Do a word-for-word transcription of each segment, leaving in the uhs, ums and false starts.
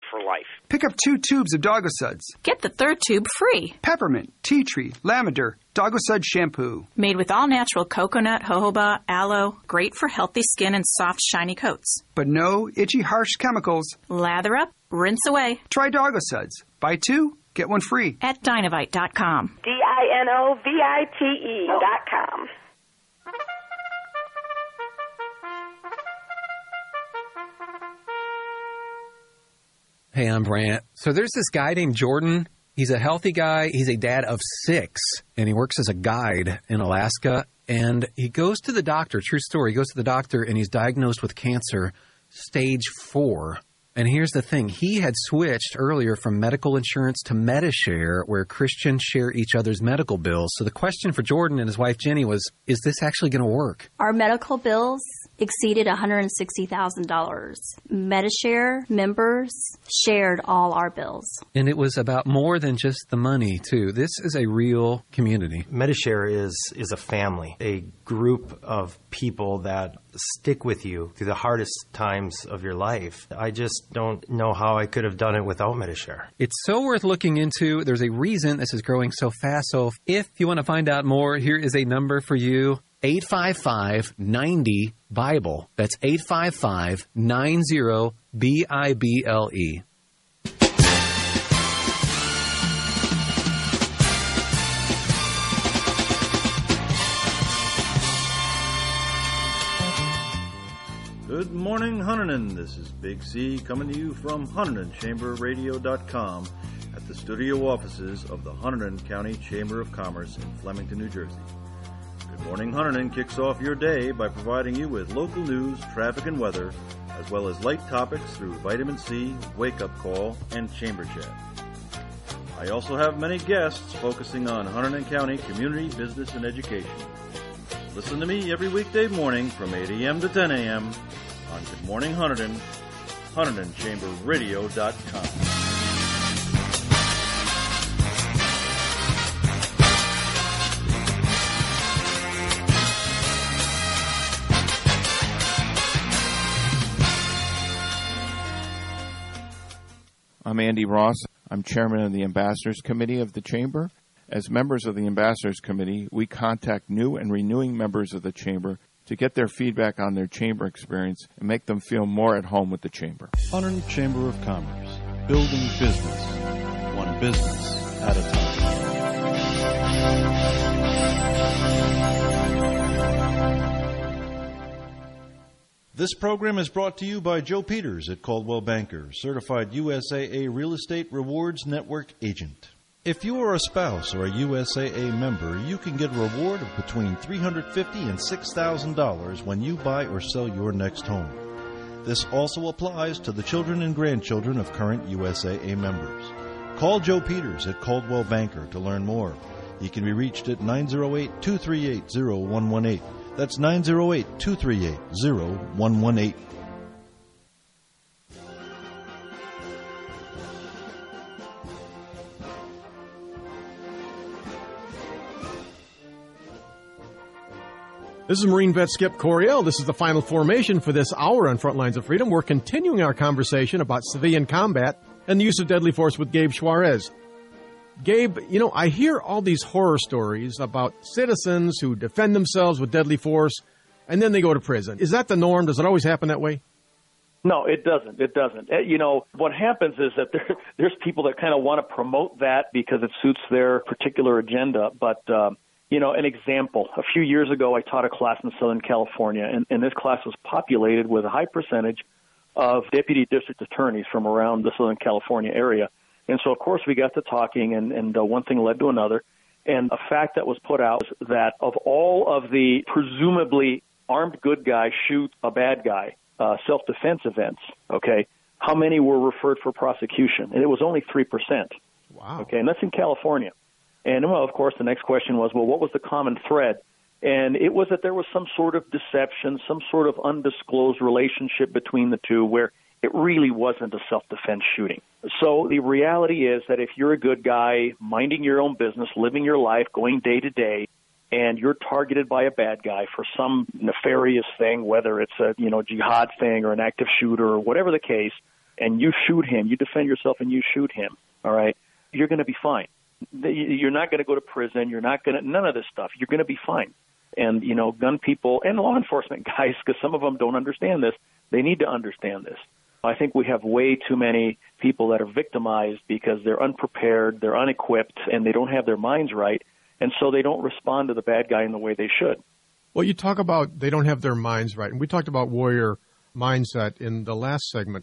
for life. Pick up two tubes of Doggo Suds. Get the third tube free. Peppermint, tea tree, lavender, Doggo Sud shampoo. Made with all-natural coconut, jojoba, aloe. Great for healthy skin and soft, shiny coats. But no itchy, harsh chemicals. Lather up, rinse away. Try Doggo Suds. Buy two, get one free. At Dinovite dot com. D I N O V I T E dot com. Hey, I'm Brant. So there's this guy named Jordan. He's a healthy guy. He's a dad of six, and he works as a guide in Alaska. And he goes to the doctor, true story, he goes to the doctor, and he's diagnosed with cancer, stage four. And here's the thing. He had switched earlier from medical insurance to Medi-Share, where Christians share each other's medical bills. So the question for Jordan and his wife, Jenny, was, is this actually going to work? Our medical bills exceeded one hundred sixty thousand dollars. Medi-Share members shared all our bills. And it was about more than just the money, too. This is a real community. Medi-Share is, is a family, a group of people that stick with you through the hardest times of your life. I just don't know how I could have done it without Medi-Share. It's so worth looking into. There's a reason this is growing so fast. So if you want to find out more, here is a number for you. eight five five, nine zero, BIBLE. That's eight five five, nine zero, B I B L E. Good morning, Hunterdon. This is Big C coming to you from Hunterdon Chamber Radio dot com at the studio offices of the Hunterdon County Chamber of Commerce in Flemington, New Jersey. Good Morning Hunterdon kicks off your day by providing you with local news, traffic, and weather, as well as light topics through Vitamin C, Wake Up Call, and Chamber Chat. I also have many guests focusing on Hunterdon County community, business, and education. Listen to me every weekday morning from eight a.m. to ten a.m. on Good Morning Hunterdon, Hunterdon Chamber Radio dot com. I'm Andy Ross. I'm chairman of the Ambassadors Committee of the Chamber. As members of the Ambassadors Committee, we contact new and renewing members of the Chamber to get their feedback on their Chamber experience and make them feel more at home with the Chamber. Hunterdon Chamber of Commerce, building business, one business at a time. This program is brought to you by Joe Peters at Caldwell Banker, certified U S A A Real Estate Rewards Network agent. If you are a spouse or a U S A A member, you can get a reward of between three hundred fifty dollars and six thousand dollars when you buy or sell your next home. This also applies to the children and grandchildren of current U S A A members. Call Joe Peters at Caldwell Banker to learn more. He can be reached at nine oh eight, two three eight, oh one one eight. That's nine oh eight, two three eight, oh one one eight. This is Marine vet Skip Coryell. This is the final formation for this hour on Front Lines of Freedom. We're continuing our conversation about civilian combat and the use of deadly force with Gabe Juarez. Gabe, you know, I hear all these horror stories about citizens who defend themselves with deadly force, and then they go to prison. Is that the norm? Does it always happen that way? No, it doesn't. It doesn't. You know, what happens is that there, there's people that kind of want to promote that because it suits their particular agenda. But, um, you know, an example, a few years ago I taught a class in Southern California, and, and this class was populated with a high percentage of deputy district attorneys from around the Southern California area. And so, of course, we got to talking, and, and uh, one thing led to another. And a fact that was put out was that of all of the presumably armed good guys shoot a bad guy, uh, self-defense events, okay, how many were referred for prosecution? And it was only three percent. Wow. Okay, and that's in California. And, well, of course, the next question was, well, what was the common thread? And it was that there was some sort of deception, some sort of undisclosed relationship between the two where it really wasn't a self-defense shooting. So the reality is that if you're a good guy, minding your own business, living your life, going day to day, and you're targeted by a bad guy for some nefarious thing, whether it's a, you know, jihad thing or an active shooter or whatever the case, and you shoot him, you defend yourself and you shoot him, all right, you're going to be fine. You're not going to go to prison. You're not going to, none of this stuff. You're going to be fine. And, you know, gun people and law enforcement guys, because some of them don't understand this, they need to understand this. I think we have way too many people that are victimized because they're unprepared, they're unequipped, and they don't have their minds right, and so they don't respond to the bad guy in the way they should. Well, you talk about they don't have their minds right, and we talked about warrior mindset in the last segment.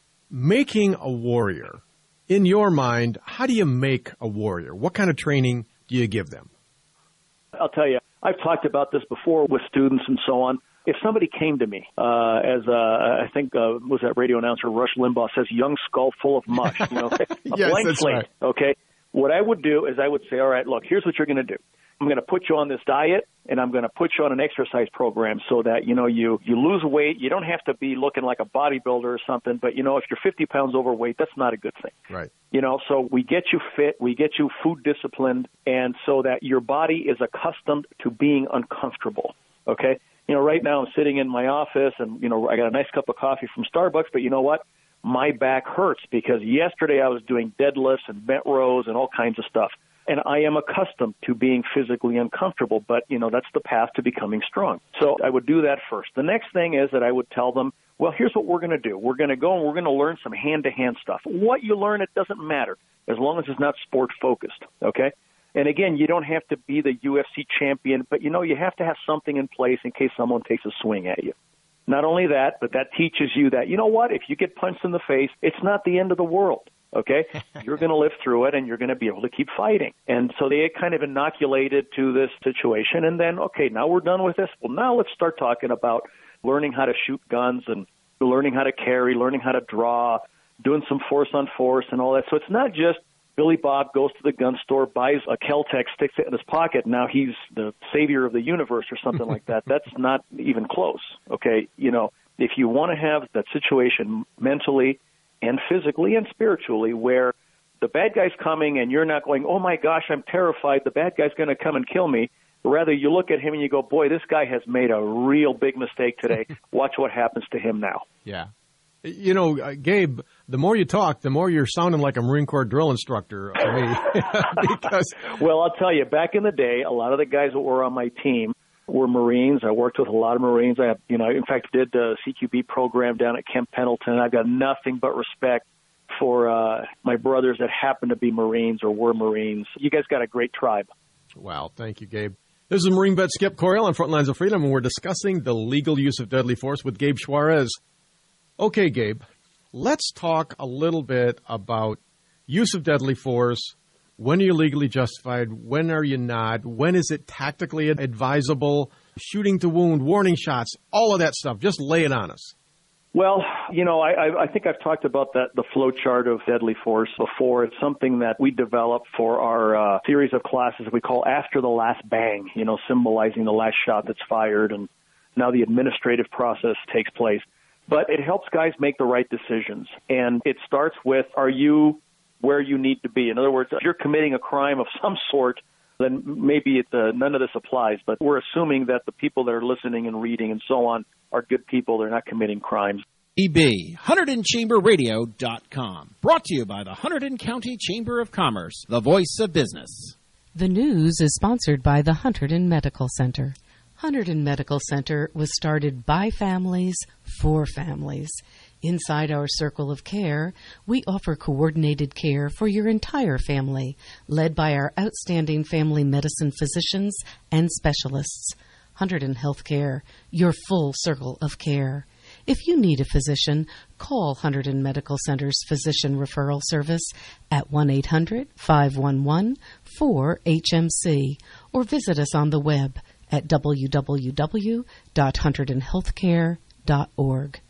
Making a warrior, in your mind, how do you make a warrior? What kind of training do you give them? I'll tell you, I've talked about this before with students and so on. If somebody came to me, uh, as uh, I think uh, was that radio announcer Rush Limbaugh says, young skull full of mush, you know, a yes, blank that's slate, right. okay? What I would do is I would say, all right, look, here's what you're going to do. I'm going to put you on this diet, and I'm going to put you on an exercise program so that, you know, you, you lose weight. You don't have to be looking like a bodybuilder or something, but, you know, if you're fifty pounds overweight, that's not a good thing. Right. You know, so we get you fit, we get you food disciplined, and so that your body is accustomed to being uncomfortable, okay? You know, right now I'm sitting in my office, and, you know, I got a nice cup of coffee from Starbucks, but you know what? My back hurts because yesterday I was doing deadlifts and bent rows and all kinds of stuff. And I am accustomed to being physically uncomfortable, but, you know, that's the path to becoming strong. So I would do that first. The next thing is that I would tell them, well, here's what we're going to do. We're going to go and we're going to learn some hand-to-hand stuff. What you learn, it doesn't matter, as long as it's not sport-focused, okay? And, again, you don't have to be the U F C champion, but, you know, you have to have something in place in case someone takes a swing at you. Not only that, but that teaches you that, you know what, if you get punched in the face, it's not the end of the world. Okay, you're going to live through it, and you're going to be able to keep fighting. And so they get kind of inoculated to this situation, and then, okay, now we're done with this. Well, now let's start talking about learning how to shoot guns and learning how to carry, learning how to draw, doing some force on force and all that. So it's not just Billy Bob goes to the gun store, buys a Kel-Tec, sticks it in his pocket, now he's the savior of the universe or something like that. That's not even close. Okay, you know, if you want to have that situation mentally and physically and spiritually where the bad guy's coming and you're not going, oh, my gosh, I'm terrified, the bad guy's going to come and kill me. Rather, you look at him and you go, boy, this guy has made a real big mistake today. Watch what happens to him now. Yeah. You know, uh, Gabe, the more you talk, the more you're sounding like a Marine Corps drill instructor to me. because Well, I'll tell you, back in the day, a lot of the guys that were on my team were Marines. I worked with a lot of Marines. I, have, you know, in fact, did the C Q B program down at Camp Pendleton. I've got nothing but respect for uh, my brothers that happen to be Marines or were Marines. You guys got a great tribe. Wow, thank you, Gabe. This is Marine vet Skip Coryell on Front Lines of Freedom, and we're discussing the legal use of deadly force with Gabe Juarez. Okay, Gabe, let's talk a little bit about use of deadly force. When are you legally justified? When are you not? When is it tactically advisable? Shooting to wound, warning shots, all of that stuff. Just lay it on us. Well, you know, I, I think I've talked about that, the flow chart of deadly force before. It's something that we developed for our uh, series of classes we call After the Last Bang, you know, symbolizing the last shot that's fired, and now the administrative process takes place. But it helps guys make the right decisions, and it starts with, are you where you need to be? In other words, if you're committing a crime of some sort, then maybe it, uh, none of this applies. But we're assuming that the people that are listening and reading and so on are good people. They're not committing crimes. E B, Hunterdon Chamber Radio dot com. Brought to you by the Hunterdon County Chamber of Commerce, the voice of business. The news is sponsored by the Hunterdon Medical Center. Hunterdon Medical Center was started by families for families. Inside our circle of care, we offer coordinated care for your entire family, led by our outstanding family medicine physicians and specialists. Hunterdon Healthcare, your full circle of care. If you need a physician, call Hunterdon Medical Center's Physician Referral Service at one eight hundred, five one one, four H M C or visit us on the web at w w w dot hunterdon healthcare dot org.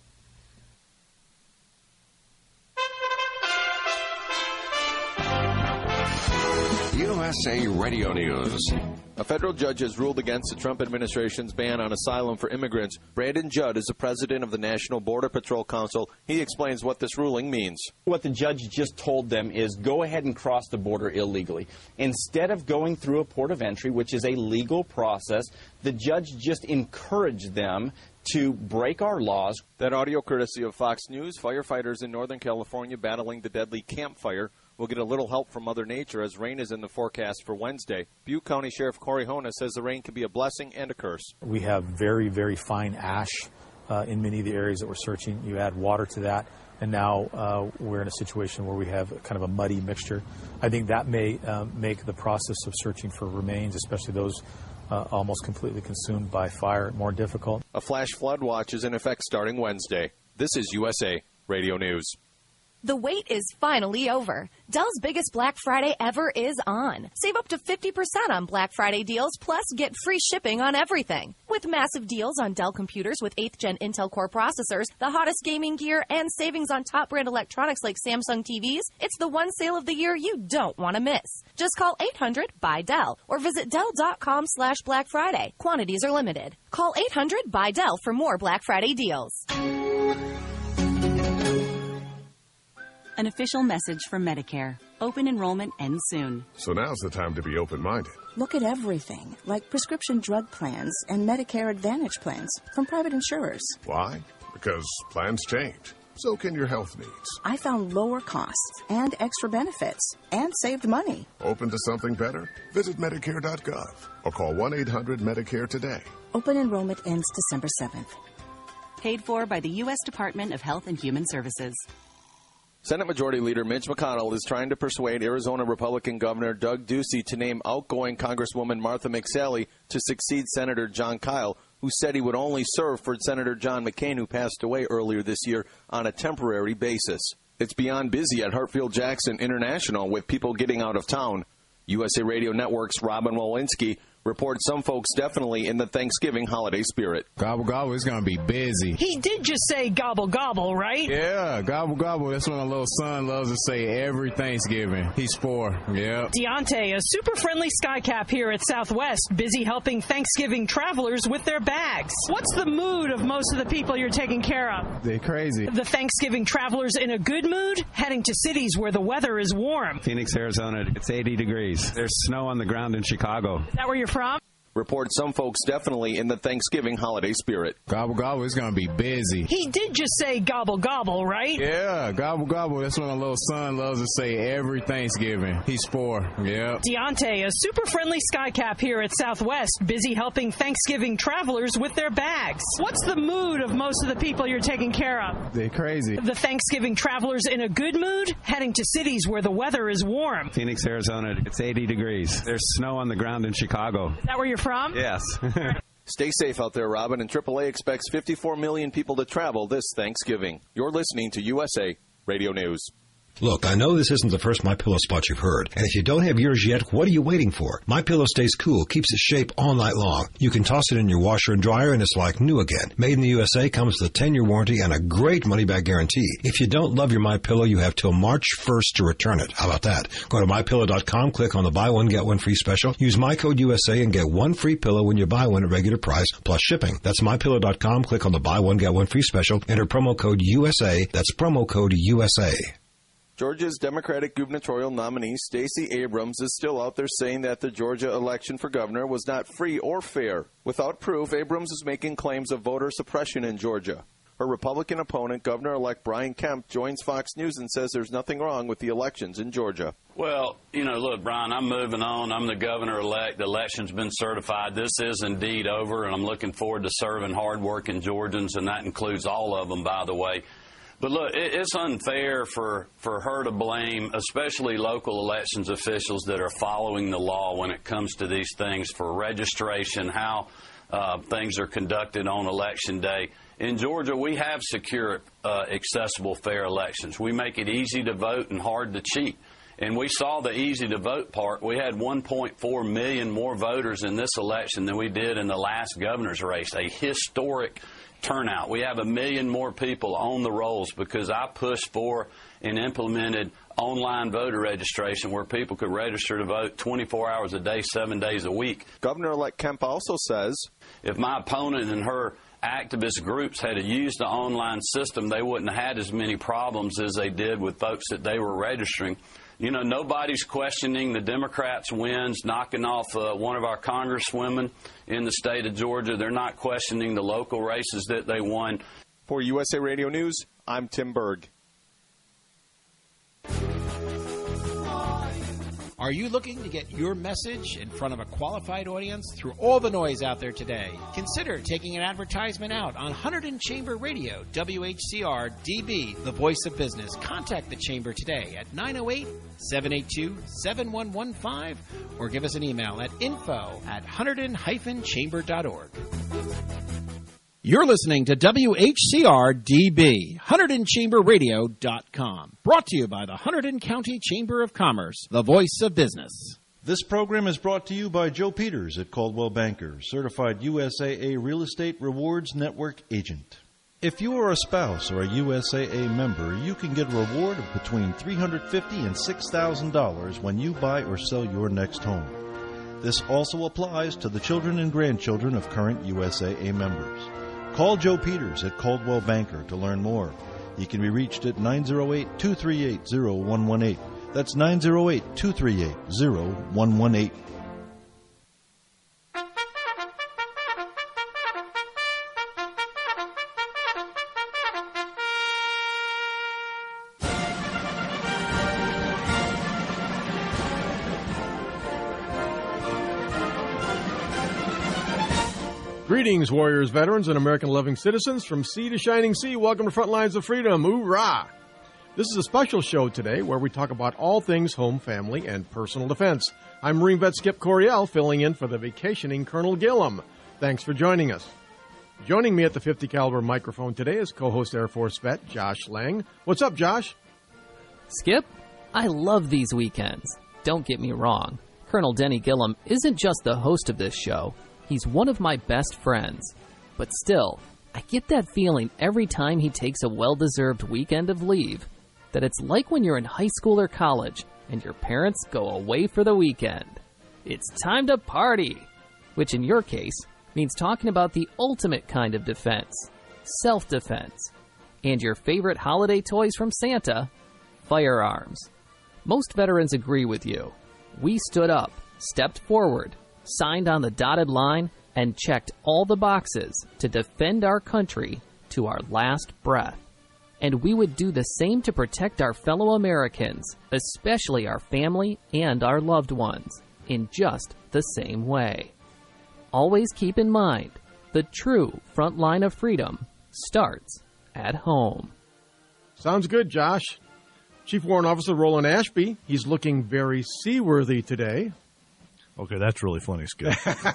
U S A Radio News. A federal judge has ruled against the Trump administration's ban on asylum for immigrants. Brandon Judd is the president of the National Border Patrol Council. He explains what this ruling means. What the judge just told them is go ahead and cross the border illegally. Instead of going through a port of entry, which is a legal process, the judge just encouraged them to break our laws. That audio courtesy of Fox News. Firefighters in Northern California battling the deadly Camp Fire will get a little help from Mother Nature as rain is in the forecast for Wednesday. Butte County Sheriff Corey Hona says the rain can be a blessing and a curse. We have very, very fine ash uh, in many of the areas that we're searching. You add water to that, and now uh, we're in a situation where we have kind of a muddy mixture. I think that may um, make the process of searching for remains, especially those uh, almost completely consumed by fire, more difficult. A flash flood watch is in effect starting Wednesday. This is U S A Radio News. The wait is finally over. Dell's biggest Black Friday ever is on. Save up to fifty percent on Black Friday deals, plus get free shipping on everything. With massive deals on Dell computers with eighth gen Intel Core processors, the hottest gaming gear, and savings on top brand electronics like Samsung T Vs, it's the one sale of the year you don't want to miss. Just call eight hundred buy Dell or visit Dell.com slash Black Friday. Quantities are limited. Call eight hundred buy Dell for more Black Friday deals. An official message from Medicare. Open enrollment ends soon. So now's the time to be open-minded. Look at everything, like prescription drug plans and Medicare Advantage plans from private insurers. Why? Because plans change. So can your health needs. I found lower costs and extra benefits and saved money. Open to something better? Visit Medicare dot gov or call one eight hundred Medicare today. Open enrollment ends December seventh. Paid for by the U S Department of Health and Human Services. Senate Majority Leader Mitch McConnell is trying to persuade Arizona Republican Governor Doug Ducey to name outgoing Congresswoman Martha McSally to succeed Senator Jon Kyl, who said he would only serve for Senator John McCain, who passed away earlier this year, on a temporary basis. It's beyond busy at Hartfield-Jackson International with people getting out of town. U S A Radio Network's Robin Walensky reports some folks definitely in the Thanksgiving holiday spirit. Gobble, gobble, it's going to be busy. He did just say gobble, gobble, right? Yeah, gobble, gobble. That's what a little son loves to say every Thanksgiving. He's four, yeah. Deontay, a super friendly skycap here at Southwest, busy helping Thanksgiving travelers with their bags. What's the mood of most of the people you're taking care of? They're crazy. The Thanksgiving travelers in a good mood? Heading to cities where the weather is warm. Phoenix, Arizona, it's eighty degrees. There's snow on the ground in Chicago. Is that where you're from? Reports some folks definitely in the Thanksgiving holiday spirit. Gobble, gobble, it's going to be busy. He did just say gobble, gobble, right? Yeah, gobble, gobble. That's what a little son loves to say every Thanksgiving. He's four, yeah. Deontay, a super friendly skycap here at Southwest, busy helping Thanksgiving travelers with their bags. What's the mood of most of the people you're taking care of? They're crazy. The Thanksgiving travelers in a good mood? Heading to cities where the weather is warm. Phoenix, Arizona, it's eighty degrees. There's snow on the ground in Chicago. Is that where you're from? Yes. Stay safe out there, Robin, and triple A expects fifty-four million people to travel this Thanksgiving. You're listening to U S A Radio News. Look, I know this isn't the first MyPillow spot you've heard, and if you don't have yours yet, what are you waiting for? MyPillow stays cool, keeps its shape all night long. You can toss it in your washer and dryer, and it's like new again. Made in the U S A, comes with a ten-year warranty and a great money-back guarantee. If you don't love your MyPillow, you have till March first to return it. How about that? Go to My Pillow dot com, click on the buy one, get one free special. Use my code U S A and get one free pillow when you buy one at regular price, plus shipping. That's My Pillow dot com, click on the buy one, get one free special. Enter promo code U S A. That's promo code U S A. Georgia's Democratic gubernatorial nominee Stacey Abrams is still out there saying that the Georgia election for governor was not free or fair. Without proof, Abrams is making claims of voter suppression in Georgia. Her Republican opponent, Governor-elect Brian Kemp, joins Fox News and says there's nothing wrong with the elections in Georgia. Well, you know, look, Brian, I'm moving on. I'm the governor-elect. The election's been certified. This is indeed over, and I'm looking forward to serving hard-working Georgians, and that includes all of them, by the way. But look, it's unfair for, for her to blame, especially local elections officials that are following the law when it comes to these things for registration, how uh, things are conducted on Election Day. In Georgia, we have secure, uh, accessible, fair elections. We make it easy to vote and hard to cheat. And we saw the easy to vote part. We had one point four million more voters in this election than we did in the last governor's race, a historic turnout. We have a million more people on the rolls because I pushed for and implemented online voter registration where people could register to vote twenty-four hours a day, seven days a week. Governor-elect Kemp also says, if my opponent and her activist groups had used the online system, they wouldn't have had as many problems as they did with folks that they were registering. You know, nobody's questioning the Democrats' wins, knocking off uh, one of our congresswomen in the state of Georgia. They're not questioning the local races that they won. For U S A Radio News, I'm Tim Berg. Are you looking to get your message in front of a qualified audience through all the noise out there today? Consider taking an advertisement out on Hunterdon Chamber Radio, W H C R D B, the voice of business. Contact the Chamber today at nine oh eight, seven eight two, seven one one five or give us an email at info at hunterdon dash chamber dot org. You're listening to W H C R D B, Hunterdon Chamber Radio dot com. Brought to you by the Hunterdon County Chamber of Commerce, the voice of business. This program is brought to you by Joe Peters at Coldwell Banker, certified U S A A Real Estate Rewards Network agent. If you are a spouse or a U S A A member, you can get a reward of between three hundred fifty dollars and six thousand dollars when you buy or sell your next home. This also applies to the children and grandchildren of current U S A A members. Call Joe Peters at Coldwell Banker to learn more. He can be reached at nine oh eight, two three eight, oh one one eight. That's nine oh eight, two three eight, oh one one eight. Greetings, warriors, veterans, and American-loving citizens from sea to shining sea. Welcome to Frontlines of Freedom. Hoorah! This is a special show today where we talk about all things home, family, and personal defense. I'm Marine Vet Skip Coryell, filling in for the vacationing Colonel Gillum. Thanks for joining us. Joining me at the fifty caliber microphone today is co-host Air Force vet Josh Lang. What's up, Josh? Skip, I love these weekends. Don't get me wrong. Colonel Denny Gillum isn't just the host of this show. He's one of my best friends. But still, I get that feeling every time he takes a well-deserved weekend of leave that it's like when you're in high school or college and your parents go away for the weekend. It's time to party, which in your case means talking about the ultimate kind of defense, self-defense, and your favorite holiday toys from Santa, firearms. Most veterans agree with you. We stood up, stepped forward, signed on the dotted line, and checked all the boxes to defend our country to our last breath. And we would do the same to protect our fellow Americans, especially our family and our loved ones, in just the same way. Always keep in mind, the true front line of freedom starts at home. Sounds good, Josh. Chief Warrant Officer Roland Ashby, he's looking very seaworthy today. Okay, that's really funny, Skip.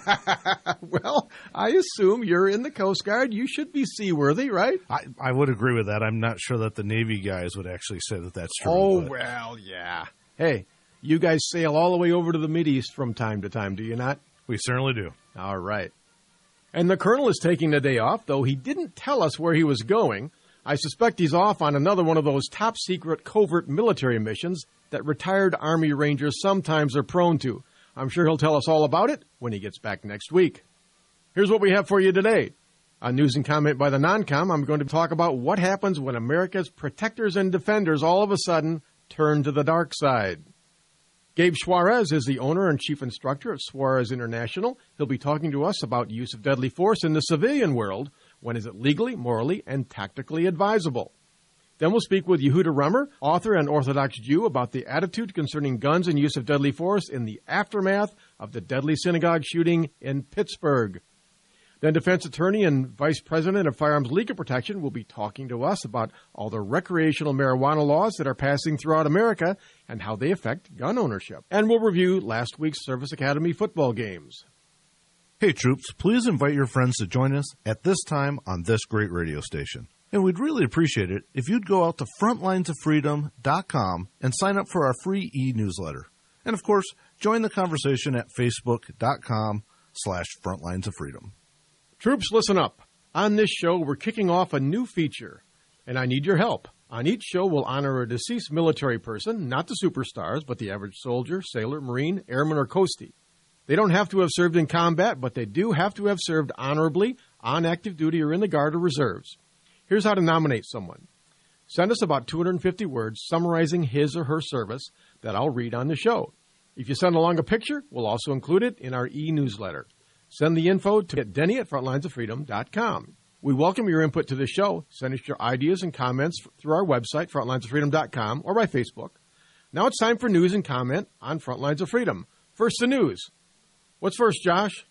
Well, I assume you're in the Coast Guard. You should be seaworthy, right? I, I would agree with that. I'm not sure that the Navy guys would actually say that that's true. Oh, but. well, yeah. Hey, you guys sail all the way over to the Mideast from time to time, do you not? We certainly do. All right. And the Colonel is taking the day off, though he didn't tell us where he was going. I suspect he's off on another one of those top-secret covert military missions that retired Army Rangers sometimes are prone to. I'm sure he'll tell us all about it when he gets back next week. Here's what we have for you today. On News and Comment by the Non-Com, I'm going to talk about what happens when America's protectors and defenders all of a sudden turn to the dark side. Gabe Suarez is the owner and chief instructor at Suarez International. He'll be talking to us about use of deadly force in the civilian world. When is it legally, morally, and tactically advisable? Then we'll speak with Yehuda Rummer, author and Orthodox Jew, about the attitude concerning guns and use of deadly force in the aftermath of the deadly synagogue shooting in Pittsburgh. Then defense attorney and vice president of Firearms Legal Protection will be talking to us about all the recreational marijuana laws that are passing throughout America and how they affect gun ownership. And we'll review last week's Service Academy football games. Hey, troops, please invite your friends to join us at this time on this great radio station. And we'd really appreciate it if you'd go out to frontlines of freedom dot com and sign up for our free e-newsletter. And, of course, join the conversation at facebook.com slash frontlinesofreedom. Troops, listen up. On this show, we're kicking off a new feature, and I need your help. On each show, we'll honor a deceased military person, not the superstars, but the average soldier, sailor, Marine, airman, or coastie. They don't have to have served in combat, but they do have to have served honorably on active duty or in the Guard or Reserves. Here's how to nominate someone. Send us about two hundred fifty words summarizing his or her service that I'll read on the show. If you send along a picture, we'll also include it in our e-newsletter. Send the info to Denny at frontlines of freedom dot com. We welcome your input to the show. Send us your ideas and comments through our website, frontlines of freedom dot com, or by Facebook. Now it's time for news and comment on Frontlines of Freedom. First, the news. What's first, Josh?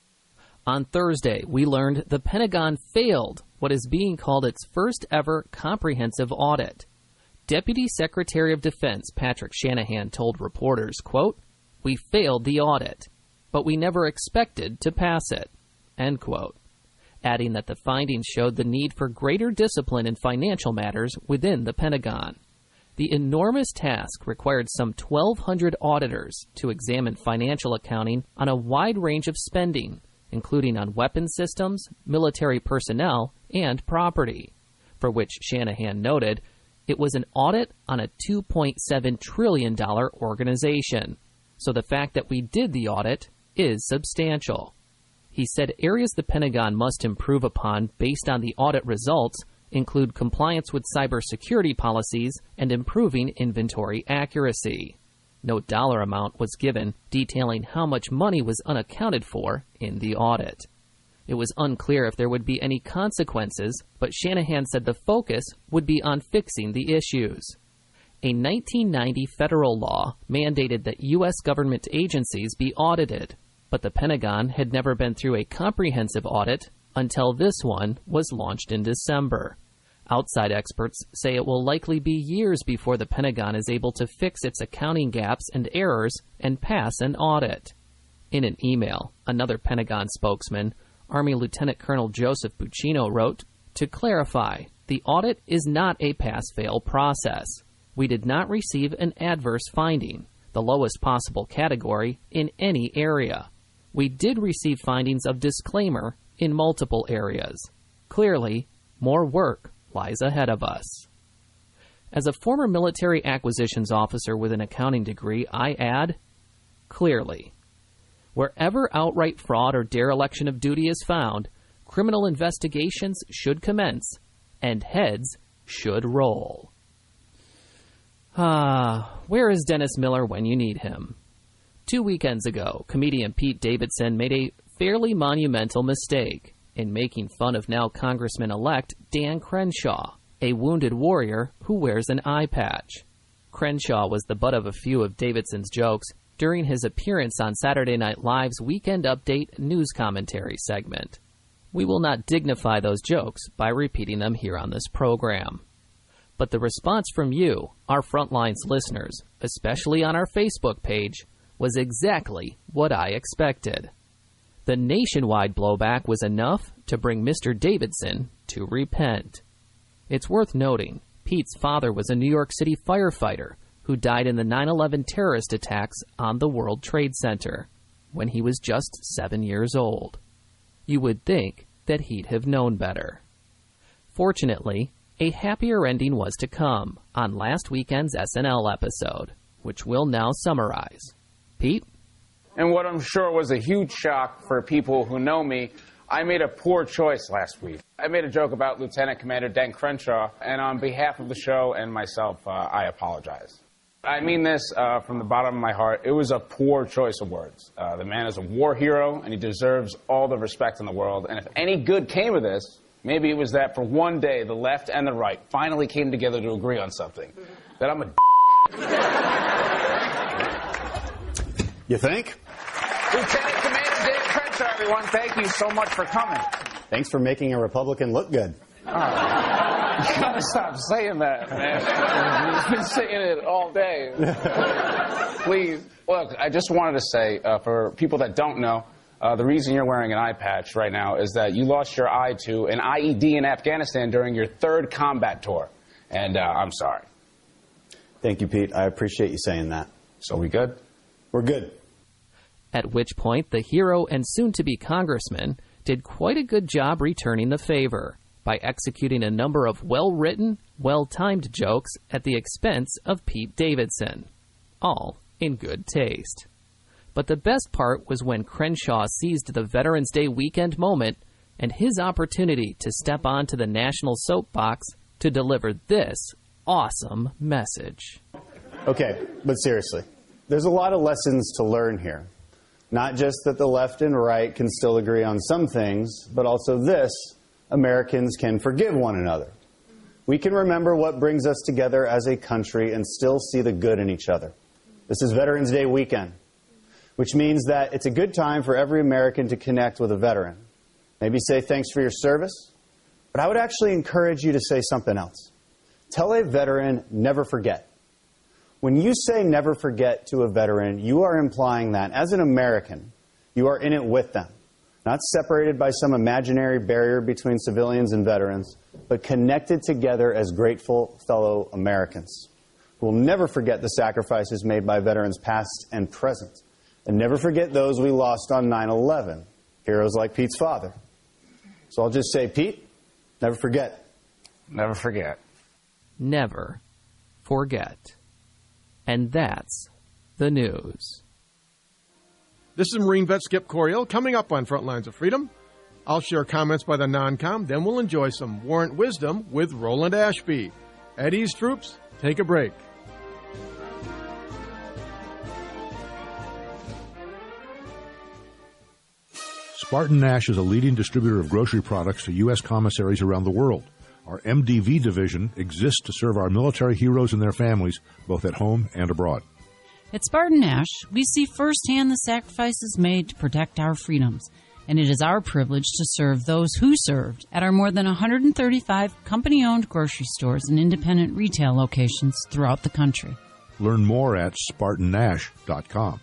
On Thursday, we learned the Pentagon failed what is being called its first ever comprehensive audit. Deputy Secretary of Defense Patrick Shanahan told reporters, quote, "We failed the audit, but we never expected to pass it," end quote, adding that the findings showed the need for greater discipline in financial matters within the Pentagon. The enormous task required some twelve hundred auditors to examine financial accounting on a wide range of spending, including on weapon systems, military personnel, and property, for which Shanahan noted it was an audit on a two point seven trillion dollars organization. So the fact that we did the audit is substantial. He said areas the Pentagon must improve upon based on the audit results include compliance with cybersecurity policies and improving inventory accuracy. No dollar amount was given detailing how much money was unaccounted for in the audit. It was unclear if there would be any consequences, but Shanahan said the focus would be on fixing the issues. A nineteen ninety federal law mandated that U S government agencies be audited, but the Pentagon had never been through a comprehensive audit until this one was launched in December. Outside experts say it will likely be years before the Pentagon is able to fix its accounting gaps and errors and pass an audit. In an email, another Pentagon spokesman, Army Lieutenant Colonel Joseph Buccino, wrote, "To clarify, the audit is not a pass-fail process. We did not receive an adverse finding, the lowest possible category, in any area. We did receive findings of disclaimer in multiple areas. Clearly, more work lies ahead of us." As a former military acquisitions officer with an accounting degree, I add, clearly. Wherever outright fraud or dereliction of duty is found, criminal investigations should commence, and heads should roll. Ah, where is Dennis Miller when you need him? Two weekends ago, comedian Pete Davidson made a fairly monumental mistake in making fun of now Congressman-elect Dan Crenshaw, a wounded warrior who wears an eye patch. Crenshaw was the butt of a few of Davidson's jokes during his appearance on Saturday Night Live's Weekend Update news commentary segment. We will not dignify those jokes by repeating them here on this program. But the response from you, our Frontlines listeners, especially on our Facebook page, was exactly what I expected. The nationwide blowback was enough to bring Mister Davidson to repent. It's worth noting, Pete's father was a New York City firefighter who died in the nine eleven terrorist attacks on the World Trade Center when he was just seven years old. You would think that he'd have known better. Fortunately, a happier ending was to come on last weekend's S N L episode, which we'll now summarize. Pete? And what I'm sure was a huge shock for people who know me, I made a poor choice last week. I made a joke about Lieutenant Commander Dan Crenshaw, and on behalf of the show and myself, uh, I apologize. I mean this uh, from the bottom of my heart. It was a poor choice of words. Uh, the man is a war hero, and he deserves all the respect in the world. And if any good came of this, maybe it was that for one day, the left and the right finally came together to agree on something. That I'm a You think? Lieutenant Commander Dan Crenshaw, everyone, thank you so much for coming. Thanks for making a Republican look good. Oh, you gotta stop saying that, man. You've been saying it all day. Please. Look, I just wanted to say, uh, for people that don't know, uh, the reason you're wearing an eye patch right now is that you lost your eye to an I E D in Afghanistan during your third combat tour. And uh, I'm sorry. Thank you, Pete. I appreciate you saying that. So we good? We're good. At which point, the hero and soon-to-be congressman did quite a good job returning the favor by executing a number of well-written, well-timed jokes at the expense of Pete Davidson, all in good taste. But the best part was when Crenshaw seized the Veterans Day weekend moment and his opportunity to step onto the national soapbox to deliver this awesome message. Okay, but seriously, there's a lot of lessons to learn here. Not just that the left and right can still agree on some things, but also this: Americans can forgive one another. We can remember what brings us together as a country and still see the good in each other. This is Veterans Day weekend, which means that it's a good time for every American to connect with a veteran. Maybe say thanks for your service, but I would actually encourage you to say something else. Tell a veteran, never forget. When you say never forget to a veteran, you are implying that, as an American, you are in it with them. Not separated by some imaginary barrier between civilians and veterans, but connected together as grateful fellow Americans. We'll never forget the sacrifices made by veterans past and present, and never forget those we lost on nine eleven, heroes like Pete's father. So I'll just say, Pete, never forget. Never forget. Never forget. And that's the news. This is Marine vet Skip Coryell. Coming up on Frontlines of Freedom, I'll share comments by the non-com, then we'll enjoy some warrant wisdom with Roland Ashby. Eddie's Troops, take a break. Spartan Nash is a leading distributor of grocery products to U S commissaries around the world. Our M D V division exists to serve our military heroes and their families, both at home and abroad. At Spartan Nash, we see firsthand the sacrifices made to protect our freedoms, and it is our privilege to serve those who served at our more than one hundred thirty-five company-owned grocery stores and independent retail locations throughout the country. Learn more at Spartan Nash dot com.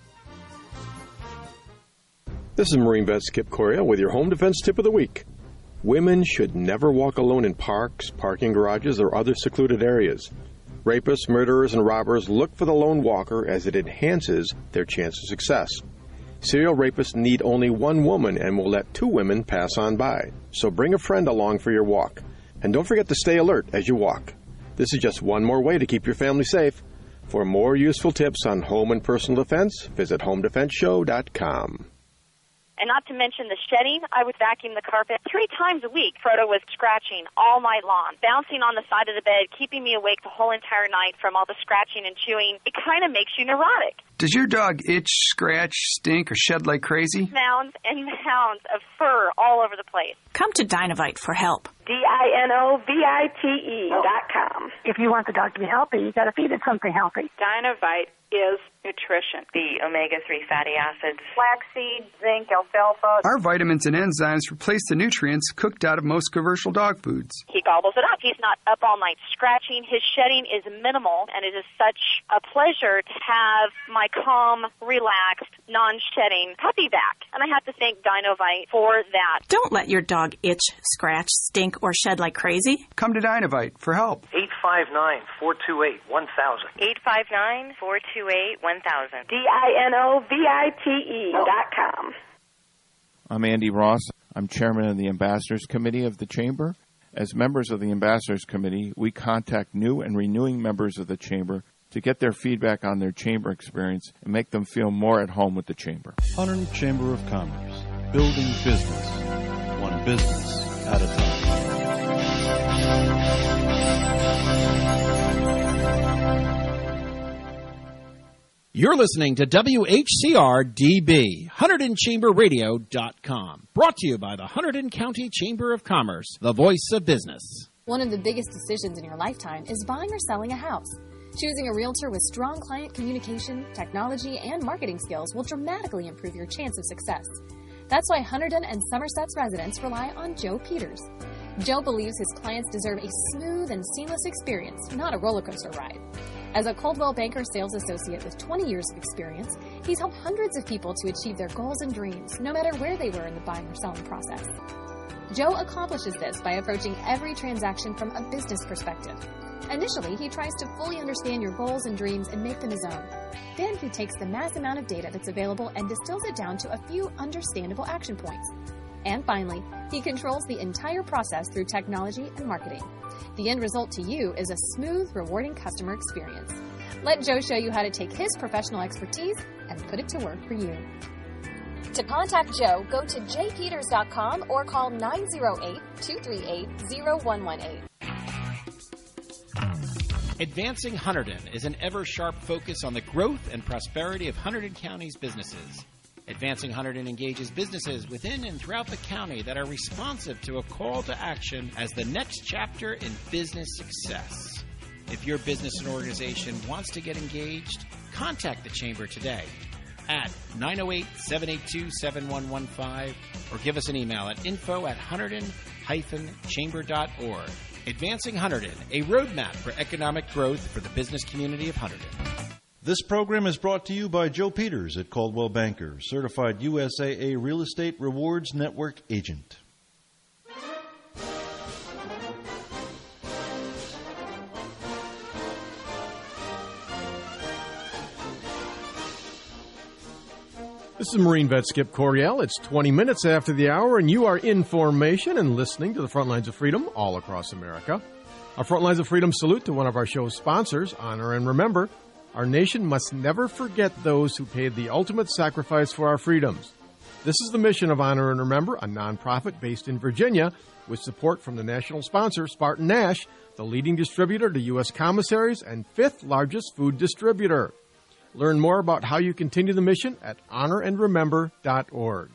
This is Marine vet Skip Coryell with your home defense tip of the week. Women should never walk alone in parks, parking garages, or other secluded areas. Rapists, murderers, and robbers look for the lone walker as it enhances their chance of success. Serial rapists need only one woman and will let two women pass on by. So bring a friend along for your walk. And don't forget to stay alert as you walk. This is just one more way to keep your family safe. For more useful tips on home and personal defense, visit home defense show dot com. And not to mention the shedding, I would vacuum the carpet three times a week. Frodo was scratching all night long, bouncing on the side of the bed, keeping me awake the whole entire night from all the scratching and chewing. It kind of makes you neurotic. Does your dog itch, scratch, stink, or shed like crazy? Mounds and mounds of fur all over the place. Come to Dinovite for help. D I N O V I T E dot com. If you want the dog to be healthy, you got to feed it something healthy. Dinovite is nutrition. The omega three fatty acids. Flaxseed, zinc, alfalfa. Our vitamins and enzymes replace the nutrients cooked out of most commercial dog foods. He gobbles it up. He's not up all night scratching. His shedding is minimal, and it is such a pleasure to have my calm, relaxed, non-shedding puppy back. And I have to thank Dinovite for that. Don't let your dog itch, scratch, stink, or shed like crazy. Come to Dinovite for help. eight five nine, four two eight, one thousand. eight five nine, four two eight, one thousand. D I N O V I T E dot com. I'm Andy Ross. I'm chairman of the Ambassadors Committee of the Chamber. As members of the Ambassadors Committee, we contact new and renewing members of the Chamber to get their feedback on their Chamber experience and make them feel more at home with the Chamber. Hunterdon Chamber of Commerce, building business, one business at a time. You're listening to W H C R D B, Hunterdon Chamber Radio dot com. Brought to you by the Hunterdon County Chamber of Commerce, the voice of business. One of the biggest decisions in your lifetime is buying or selling a house. Choosing a realtor with strong client communication, technology, and marketing skills will dramatically improve your chance of success. That's why Hunterdon and Somerset's residents rely on Joe Peters. Joe believes his clients deserve a smooth and seamless experience, not a roller coaster ride. As a Coldwell Banker sales associate with twenty years of experience, he's helped hundreds of people to achieve their goals and dreams, no matter where they were in the buying or selling process. Joe accomplishes this by approaching every transaction from a business perspective. Initially, he tries to fully understand your goals and dreams and make them his own. Then he takes the mass amount of data that's available and distills it down to a few understandable action points. And finally, he controls the entire process through technology and marketing. The end result to you is a smooth, rewarding customer experience. Let Joe show you how to take his professional expertise and put it to work for you. To contact Joe, go to j peters dot com or call nine oh eight, two three eight, oh one one eight. Advancing Hunterdon is an ever-sharp focus on the growth and prosperity of Hunterdon County's businesses. Advancing Hunterdon engages businesses within and throughout the county that are responsive to a call to action as the next chapter in business success. If your business and organization wants to get engaged, contact the Chamber today at nine oh eight, seven eight two, seven one one five or give us an email at info at hunterdon dash chamber dot org. Advancing Hunterdon, a roadmap for economic growth for the business community of Hunterdon. This program is brought to you by Joe Peters at Caldwell Banker, certified U S A A Real Estate Rewards Network agent. This is Marine Vet Skip Coryell. It's twenty minutes after the hour, and you are in formation and listening to the Front Lines of Freedom all across America. Our Front Lines of Freedom salute to one of our show's sponsors. Honor and remember, our nation must never forget those who paid the ultimate sacrifice for our freedoms. This is the mission of Honor and Remember, a nonprofit based in Virginia with support from the national sponsor, Spartan Nash, the leading distributor to U S commissaries and fifth largest food distributor. Learn more about how you continue the mission at honor and remember dot org.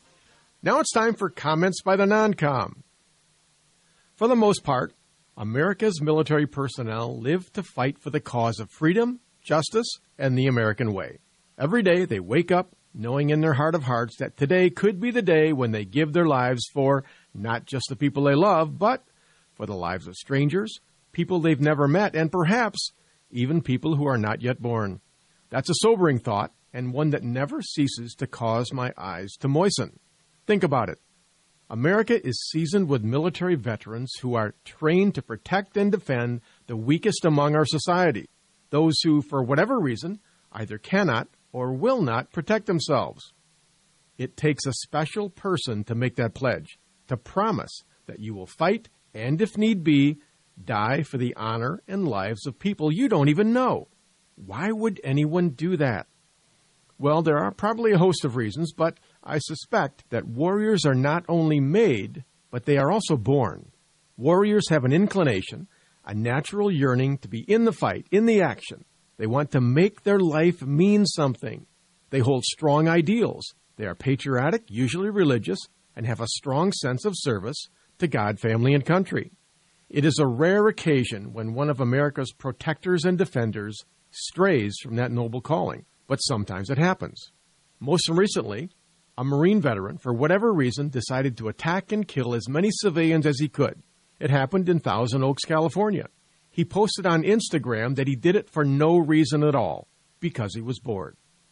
Now it's time for comments by the non-com. For the most part, America's military personnel live to fight for the cause of freedom, justice, and the American way. Every day they wake up knowing in their heart of hearts that today could be the day when they give their lives for not just the people they love, but for the lives of strangers, people they've never met, and perhaps even people who are not yet born. That's a sobering thought, and one that never ceases to cause my eyes to moisten. Think about it. America is seasoned with military veterans who are trained to protect and defend the weakest among our society, those who, for whatever reason, either cannot or will not protect themselves. It takes a special person to make that pledge, to promise that you will fight and, if need be, die for the honor and lives of people you don't even know. Why would anyone do that? Well, there are probably a host of reasons, but I suspect that warriors are not only made, but they are also born. Warriors have an inclination, a natural yearning to be in the fight, in the action. They want to make their life mean something. They hold strong ideals. They are patriotic, usually religious, and have a strong sense of service to God, family, and country. It is a rare occasion when one of America's protectors and defenders strays from that noble calling, but sometimes it happens. Most recently, a Marine veteran, for whatever reason, decided to attack and kill as many civilians as he could. It happened in Thousand Oaks, California. He posted on Instagram that he did it for no reason at all, because he was bored.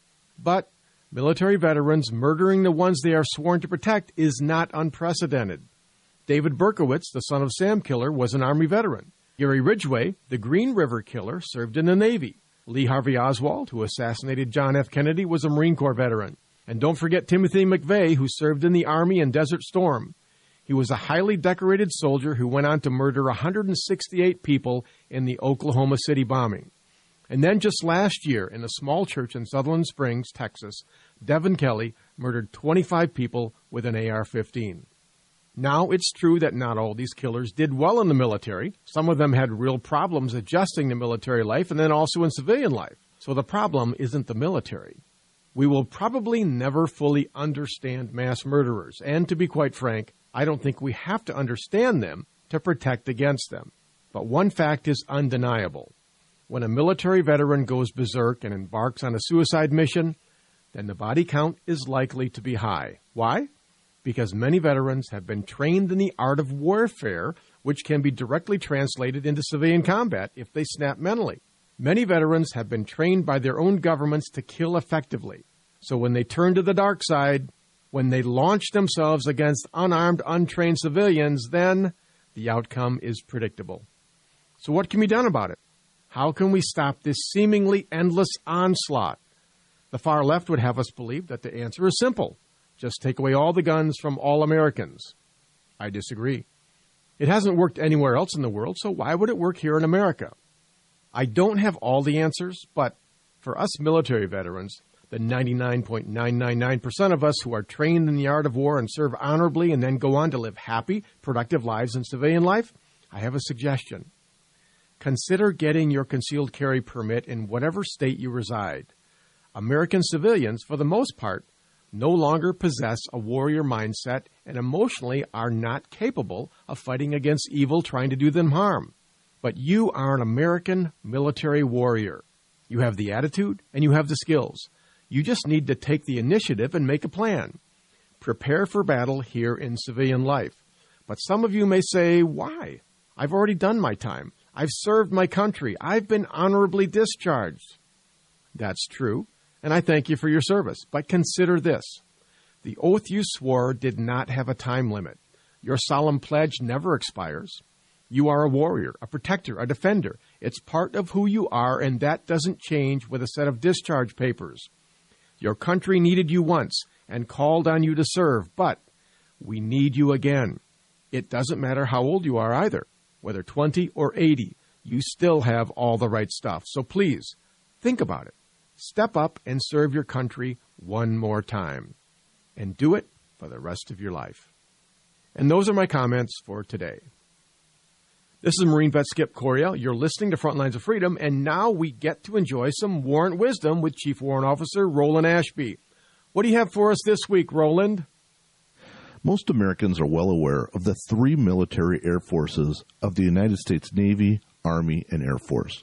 But military veterans murdering the ones they are sworn to protect is not unprecedented. David Berkowitz, the son of Sam Killer, was an Army veteran. Gary Ridgway, the Green River Killer, served in the Navy. Lee Harvey Oswald, who assassinated John F. Kennedy, was a Marine Corps veteran. And don't forget Timothy McVeigh, who served in the Army in Desert Storm. He was a highly decorated soldier who went on to murder one hundred sixty-eight people in the Oklahoma City bombing. And then just last year, in a small church in Sutherland Springs, Texas, Devin Kelly murdered twenty-five people with an A R fifteen. Now, it's true that not all these killers did well in the military. Some of them had real problems adjusting to military life and then also in civilian life. So the problem isn't the military. We will probably never fully understand mass murderers. And to be quite frank, I don't think we have to understand them to protect against them. But one fact is undeniable. When a military veteran goes berserk and embarks on a suicide mission, then the body count is likely to be high. Why? Because many veterans have been trained in the art of warfare, which can be directly translated into civilian combat if they snap mentally. Many veterans have been trained by their own governments to kill effectively. So when they turn to the dark side, when they launch themselves against unarmed, untrained civilians, then the outcome is predictable. So what can be done about it? How can we stop this seemingly endless onslaught? The far left would have us believe that the answer is simple. Just take away all the guns from all Americans. I disagree. It hasn't worked anywhere else in the world, so why would it work here in America? I don't have all the answers, but for us military veterans, The ninety-nine point nine nine nine percent of us who are trained in the art of war and serve honorably and then go on to live happy, productive lives in civilian life, I have a suggestion. Consider getting your concealed carry permit in whatever state you reside. American civilians, for the most part, no longer possess a warrior mindset and emotionally are not capable of fighting against evil trying to do them harm. But you are an American military warrior. You have the attitude and you have the skills. You just need to take the initiative and make a plan. Prepare for battle here in civilian life. But some of you may say, why? I've already done my time. I've served my country. I've been honorably discharged. That's true, and I thank you for your service. But consider this. The oath you swore did not have a time limit. Your solemn pledge never expires. You are a warrior, a protector, a defender. It's part of who you are, and that doesn't change with a set of discharge papers. Your country needed you once and called on you to serve, but we need you again. It doesn't matter how old you are either, whether twenty or eighty. You still have all the right stuff. So please, think about it. Step up and serve your country one more time. And do it for the rest of your life. And those are my comments for today. This is Marine Vet Skip Coryell. You're listening to Frontlines of Freedom, and now we get to enjoy some warrant wisdom with Chief Warrant Officer Roland Ashby. What do you have for us this week, Roland? Most Americans are well aware of the three military air forces of the United States Navy, Army, and Air Force.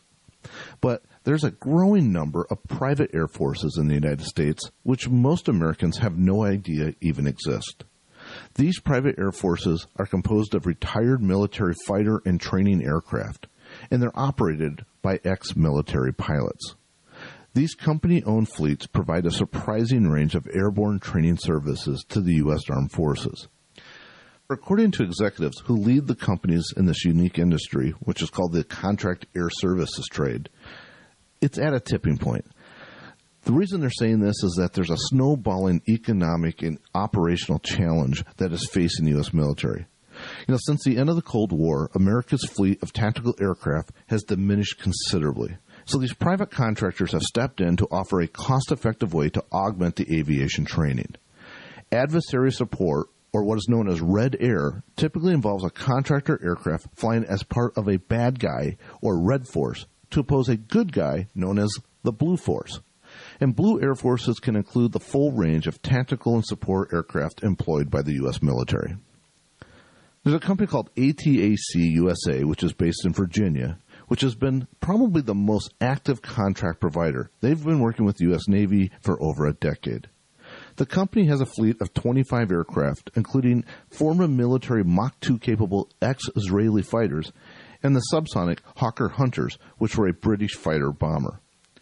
But there's a growing number of private air forces in the United States, which most Americans have no idea even exist. These private air forces are composed of retired military fighter and training aircraft, and they're operated by ex-military pilots. These company-owned fleets provide a surprising range of airborne training services to the U S Armed Forces. According to executives who lead the companies in this unique industry, which is called the contract air services trade, it's at a tipping point. The reason they're saying this is that there's a snowballing economic and operational challenge that is facing the U S military. You know, since the end of the Cold War, America's fleet of tactical aircraft has diminished considerably. So these private contractors have stepped in to offer a cost-effective way to augment the aviation training. Adversary support, or what is known as Red Air, typically involves a contractor aircraft flying as part of a bad guy, or Red Force, to oppose a good guy known as the Blue Force. And Blue Air Forces can include the full range of tactical and support aircraft employed by the U S military. There's a company called A T A C U S A, which is based in Virginia, which has been probably the most active contract provider. They've been working with the U S Navy for over a decade. The company has a fleet of twenty-five aircraft, including former military Mach two capable ex-Israeli fighters and the subsonic Hawker Hunters, which were a British fighter bomber.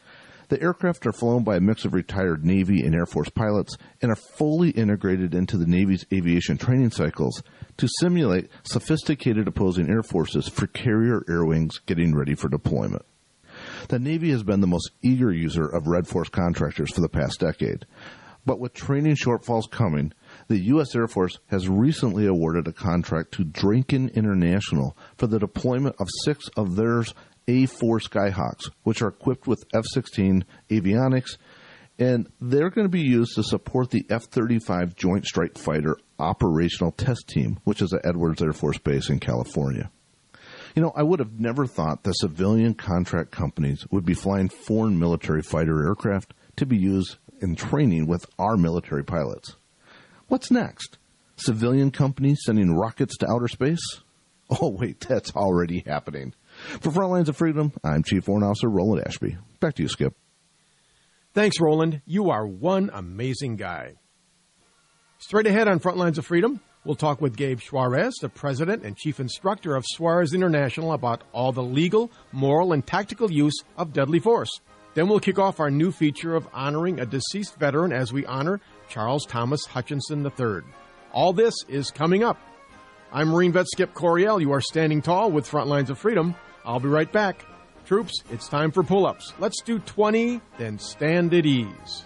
The aircraft are flown by a mix of retired Navy and Air Force pilots and are fully integrated into the Navy's aviation training cycles to simulate sophisticated opposing air forces for carrier air wings getting ready for deployment. The Navy has been the most eager user of Red Force contractors for the past decade. But with training shortfalls coming, the U S Air Force has recently awarded a contract to Drinken International for the deployment of six of their A four Skyhawks, which are equipped with F sixteen avionics, and they're going to be used to support the F thirty-five Joint Strike Fighter Operational Test Team, which is at Edwards Air Force Base in California. You know, I would have never thought that civilian contract companies would be flying foreign military fighter aircraft to be used in training with our military pilots. What's next? Civilian companies sending rockets to outer space? Oh, wait, that's already happening. For Frontlines of Freedom, I'm Chief Warrant Officer Roland Ashby. Back to you, Skip. Thanks, Roland. You are one amazing guy. Straight ahead on Frontlines of Freedom, we'll talk with Gabe Suarez, the President and Chief Instructor of Suarez International, about all the legal, moral, and tactical use of deadly force. Then we'll kick off our new feature of honoring a deceased veteran as we honor Charles Thomas Hutchinson the third. All this is coming up. I'm Marine Vet Skip Coryell. You are standing tall with Frontlines of Freedom. I'll be right back. Troops, it's time for pull-ups. Let's do twenty, then stand at ease.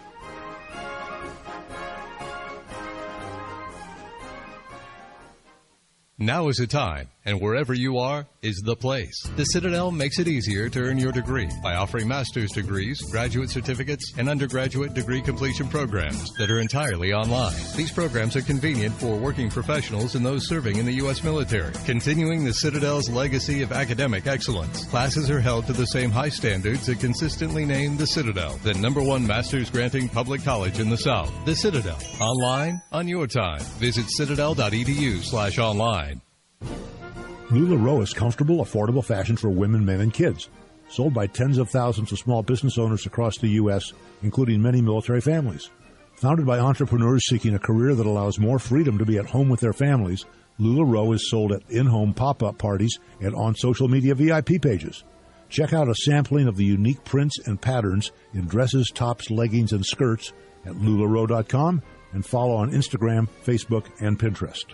Now is the time. And wherever you are is the place. The Citadel makes it easier to earn your degree by offering master's degrees, graduate certificates, and undergraduate degree completion programs that are entirely online. These programs are convenient for working professionals and those serving in the U S military, continuing the Citadel's legacy of academic excellence. Classes are held to the same high standards that consistently name the Citadel the number one master's granting public college in the South. The Citadel. Online, on your time. Visit citadel.edu slash online. LuLaRoe is comfortable, affordable fashion for women, men, and kids. Sold by tens of thousands of small business owners across the U S, including many military families. Founded by entrepreneurs seeking a career that allows more freedom to be at home with their families, LuLaRoe is sold at in-home pop-up parties and on social media V I P pages. Check out a sampling of the unique prints and patterns in dresses, tops, leggings, and skirts at lularoe dot com and follow on Instagram, Facebook, and Pinterest.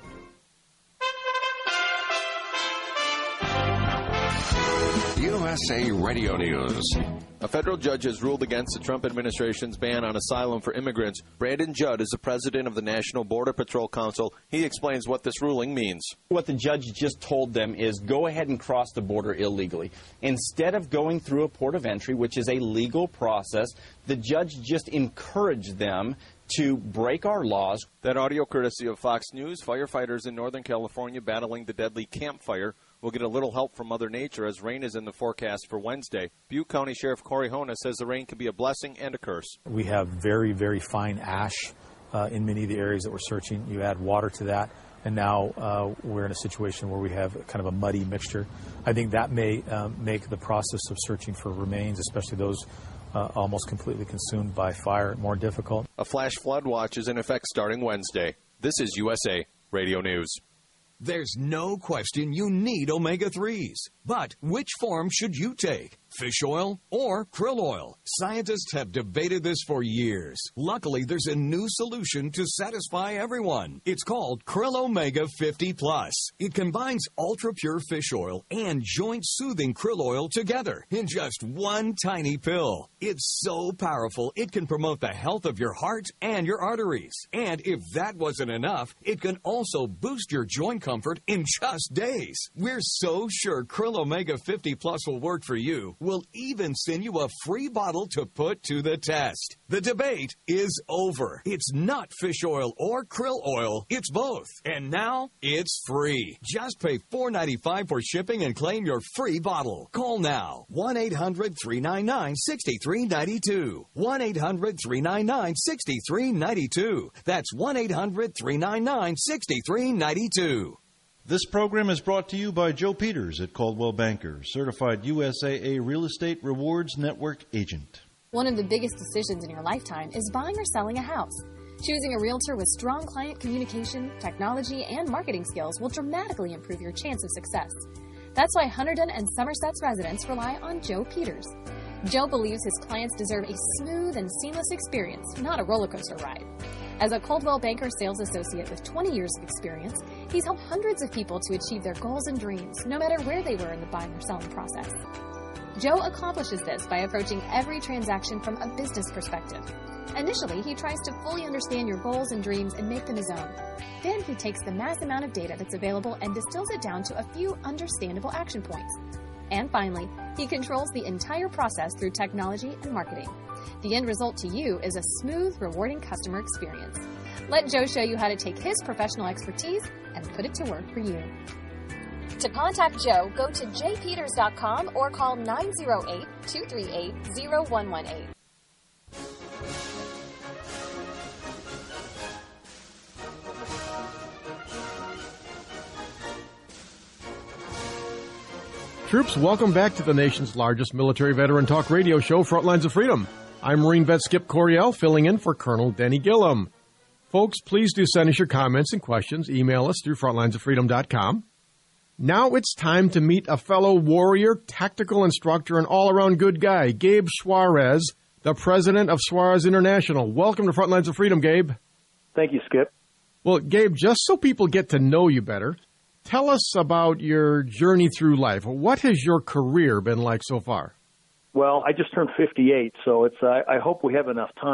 U S A Radio News. A federal judge has ruled against the Trump administration's ban on asylum for immigrants. Brandon Judd is the president of the National Border Patrol Council. He explains what this ruling means. What the judge just told them is go ahead and cross the border illegally. Instead of going through a port of entry, which is a legal process, the judge just encouraged them to break our laws. That audio courtesy of Fox News. Firefighters in Northern California battling the deadly Camp Fire will get a little help from Mother Nature as rain is in the forecast for Wednesday. Butte County Sheriff Corey Hona says the rain can be a blessing and a curse. We have very, very fine ash uh, in many of the areas that we're searching. You add water to that, and now uh, we're in a situation where we have kind of a muddy mixture. I think that may um, make the process of searching for remains, especially those uh, almost completely consumed by fire, more difficult. A flash flood watch is in effect starting Wednesday. This is U S A Radio News. There's no question you need omega threes. But which form should you take? Fish oil or krill oil? Scientists have debated this for years. Luckily, there's a new solution to satisfy everyone. It's called Krill Omega fifty plus. It combines ultra-pure fish oil and joint-soothing krill oil together in just one tiny pill. It's so powerful, it can promote the health of your heart and your arteries. And if that wasn't enough, it can also boost your joint comfort in just days. We're so sure Krill Omega fifty plus will work for you. We'll even send you a free bottle to put to the test. The debate is over. It's not fish oil or krill oil. It's both. And now it's free. Just pay four dollars and ninety-five cents for shipping and claim your free bottle. Call now. one eight hundred three nine nine six three nine two. one eight hundred three nine nine six three nine two. That's one eight hundred three nine nine six three nine two. This program is brought to you by Joe Peters at Coldwell Banker, certified U S A A Real Estate Rewards Network agent. One of the biggest decisions in your lifetime is buying or selling a house. Choosing a realtor with strong client communication, technology, and marketing skills will dramatically improve your chance of success. That's why Hunterdon and Somerset's residents rely on Joe Peters. Joe believes his clients deserve a smooth and seamless experience, not a roller coaster ride. As a Coldwell Banker sales associate with twenty years of experience, he's helped hundreds of people to achieve their goals and dreams, no matter where they were in the buying or selling process. Joe accomplishes this by approaching every transaction from a business perspective. Initially, he tries to fully understand your goals and dreams and make them his own. Then he takes the mass amount of data that's available and distills it down to a few understandable action points. And finally, he controls the entire process through technology and marketing. The end result to you is a smooth, rewarding customer experience. Let Joe show you how to take his professional expertise and put it to work for you. To contact Joe, go to j peters dot com or call nine oh eight, two three eight, oh one one eight. Troops, welcome back to the nation's largest military veteran talk radio show, Frontlines of Freedom. I'm Marine vet Skip Coryell, filling in for Colonel Denny Gillum. Folks, please do send us your comments and questions. Email us through frontlines of freedom dot com. Now it's time to meet a fellow warrior, tactical instructor, and all-around good guy, Gabe Suarez, the president of Suarez International. Welcome to Frontlines of Freedom, Gabe. Thank you, Skip. Well, Gabe, just so people get to know you better, tell us about your journey through life. What has your career been like so far? Well, I just turned fifty-eight, so it's. I, I hope we have enough time.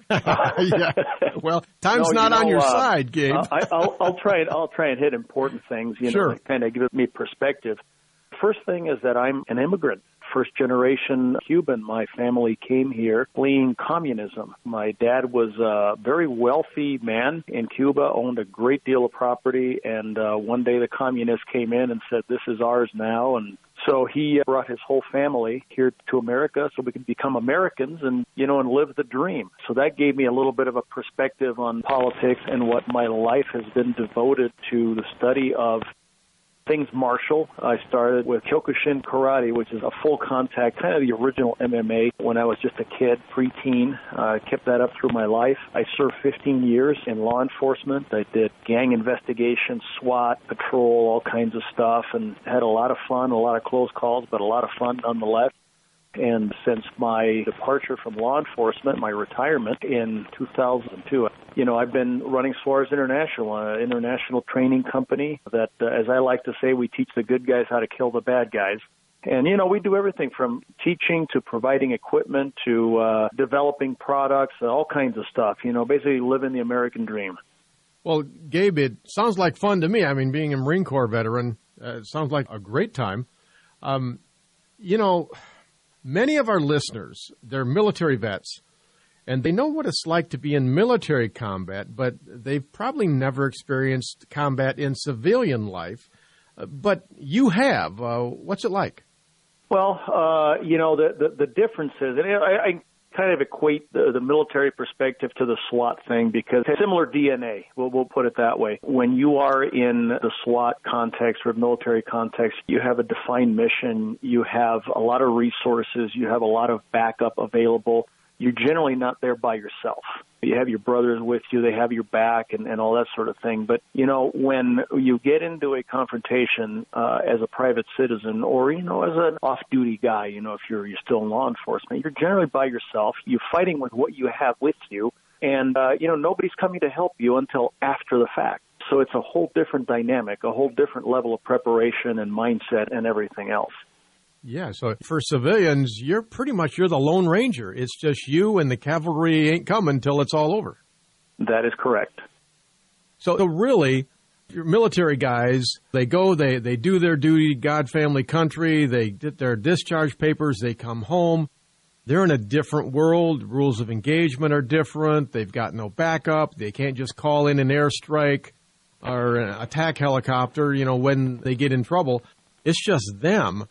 yeah. Well, time's no, not you know, on your uh, side, Gabe. Uh, I, I'll, I'll try and I'll try and hit important things. You sure. know, that kind of give me perspective. First thing is that I'm an immigrant, first generation Cuban. My family came here fleeing communism. My dad was a very wealthy man in Cuba, owned a great deal of property, and uh, one day the communists came in and said, "This is ours now," and so he brought his whole family here to America so we could become Americans and, you know, and live the dream. So that gave me a little bit of a perspective on politics and what my life has been devoted to, the study of things martial. I started with Kyokushin Karate, which is a full contact, kind of the original M M A when I was just a kid, preteen. I uh, kept that up through my life. I served fifteen years in law enforcement. I did gang investigation, SWAT, patrol, all kinds of stuff, and had a lot of fun, a lot of close calls, but a lot of fun nonetheless. And since my departure from law enforcement, my retirement in two thousand two, you know, I've been running Suarez International, an international training company that, uh, as I like to say, we teach the good guys how to kill the bad guys. And, you know, we do everything from teaching to providing equipment to uh, developing products, all kinds of stuff, you know, basically living the American dream. Well, Gabe, it sounds like fun to me. I mean, being a Marine Corps veteran, uh, it sounds like a great time. Um, you know... Many of our listeners, they're military vets, and they know what it's like to be in military combat, but they've probably never experienced combat in civilian life. Uh, but you have. Uh, what's it like? Well, uh, you know, the, the, the difference is, and I, I kind of equate the, the military perspective to the SWAT thing because it's similar D N A. We'll, we'll put it that way. When you are in the SWAT context or military context, you have a defined mission. You have a lot of resources. You have a lot of backup available. You're generally not there by yourself. You have your brothers with you. They have your back and, and all that sort of thing. But, you know, when you get into a confrontation uh, as a private citizen or, you know, as an off-duty guy, you know, if you're, you're still in law enforcement, you're generally by yourself. You're fighting with what you have with you. And, uh, you know, nobody's coming to help you until after the fact. So it's a whole different dynamic, a whole different level of preparation and mindset and everything else. Yeah, so for civilians, you're pretty much, you're the Lone Ranger. It's just you and the cavalry ain't coming till it's all over. That is correct. So, so really, your military guys, they go, they, they do their duty, God, family, country, they get their discharge papers, they come home. They're in a different world. Rules of engagement are different. They've got no backup. They can't just call in an airstrike or an attack helicopter, you know, when they get in trouble. It's just them.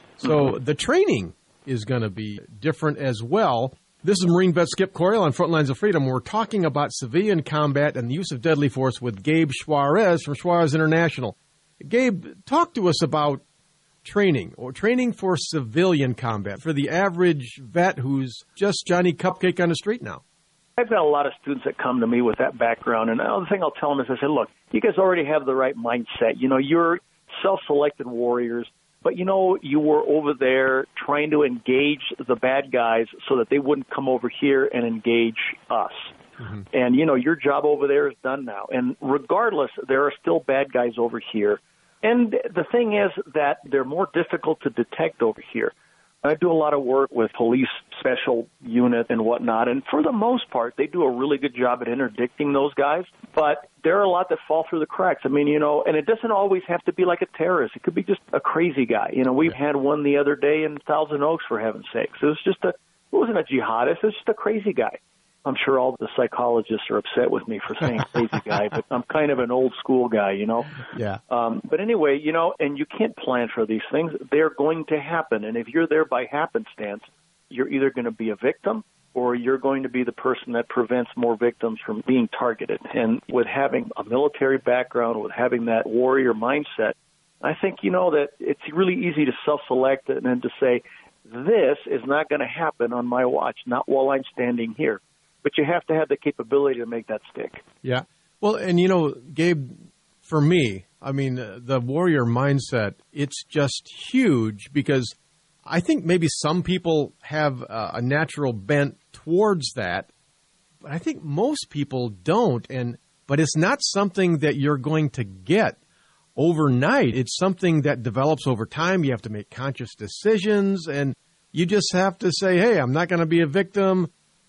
So the training is going to be different as well. This is Marine vet Skip Coryell on Frontlines of Freedom. We're talking about civilian combat and the use of deadly force with Gabe Suarez from Suarez International. Gabe, talk to us about training or training for civilian combat for the average vet who's just Johnny Cupcake on the street now. I've got a lot of students that come to me with that background, and the other thing I'll tell them is I say, look, you guys already have the right mindset. You know, you're self-selected warriors. But, you know, you were over there trying to engage the bad guys so that they wouldn't come over here and engage us. Mm-hmm. And, you know, your job over there is done now. And regardless, there are still bad guys over here. And the thing is that they're more difficult to detect over here. I do a lot of work with police special unit and whatnot, and for the most part, they do a really good job at interdicting those guys. But there are a lot that fall through the cracks. I mean, you know, and it doesn't always have to be like a terrorist. It could be just a crazy guy. You know, we had one the other day in Thousand Oaks, for heaven's sakes. It was just a, it wasn't a jihadist. It was just a crazy guy. I'm sure all the psychologists are upset with me for saying crazy guy, but I'm kind of an old school guy, you know? Yeah. Um, but anyway, you know, and you can't plan for these things. They're going to happen. And if you're there by happenstance, you're either going to be a victim or you're going to be the person that prevents more victims from being targeted. And with having a military background, with having that warrior mindset, I think, you know, that it's really easy to self-select and then to say, this is not going to happen on my watch, not while I'm standing here. But you have to have the capability to make that stick. Yeah. Well, and, you know, Gabe, for me, I mean, the warrior mindset, it's just huge because I think maybe some people have a natural bent towards that, but I think most people don't. And but it's not something that you're going to get overnight. It's something that develops over time. You have to make conscious decisions, and you just have to say, hey, I'm not going to be a victim.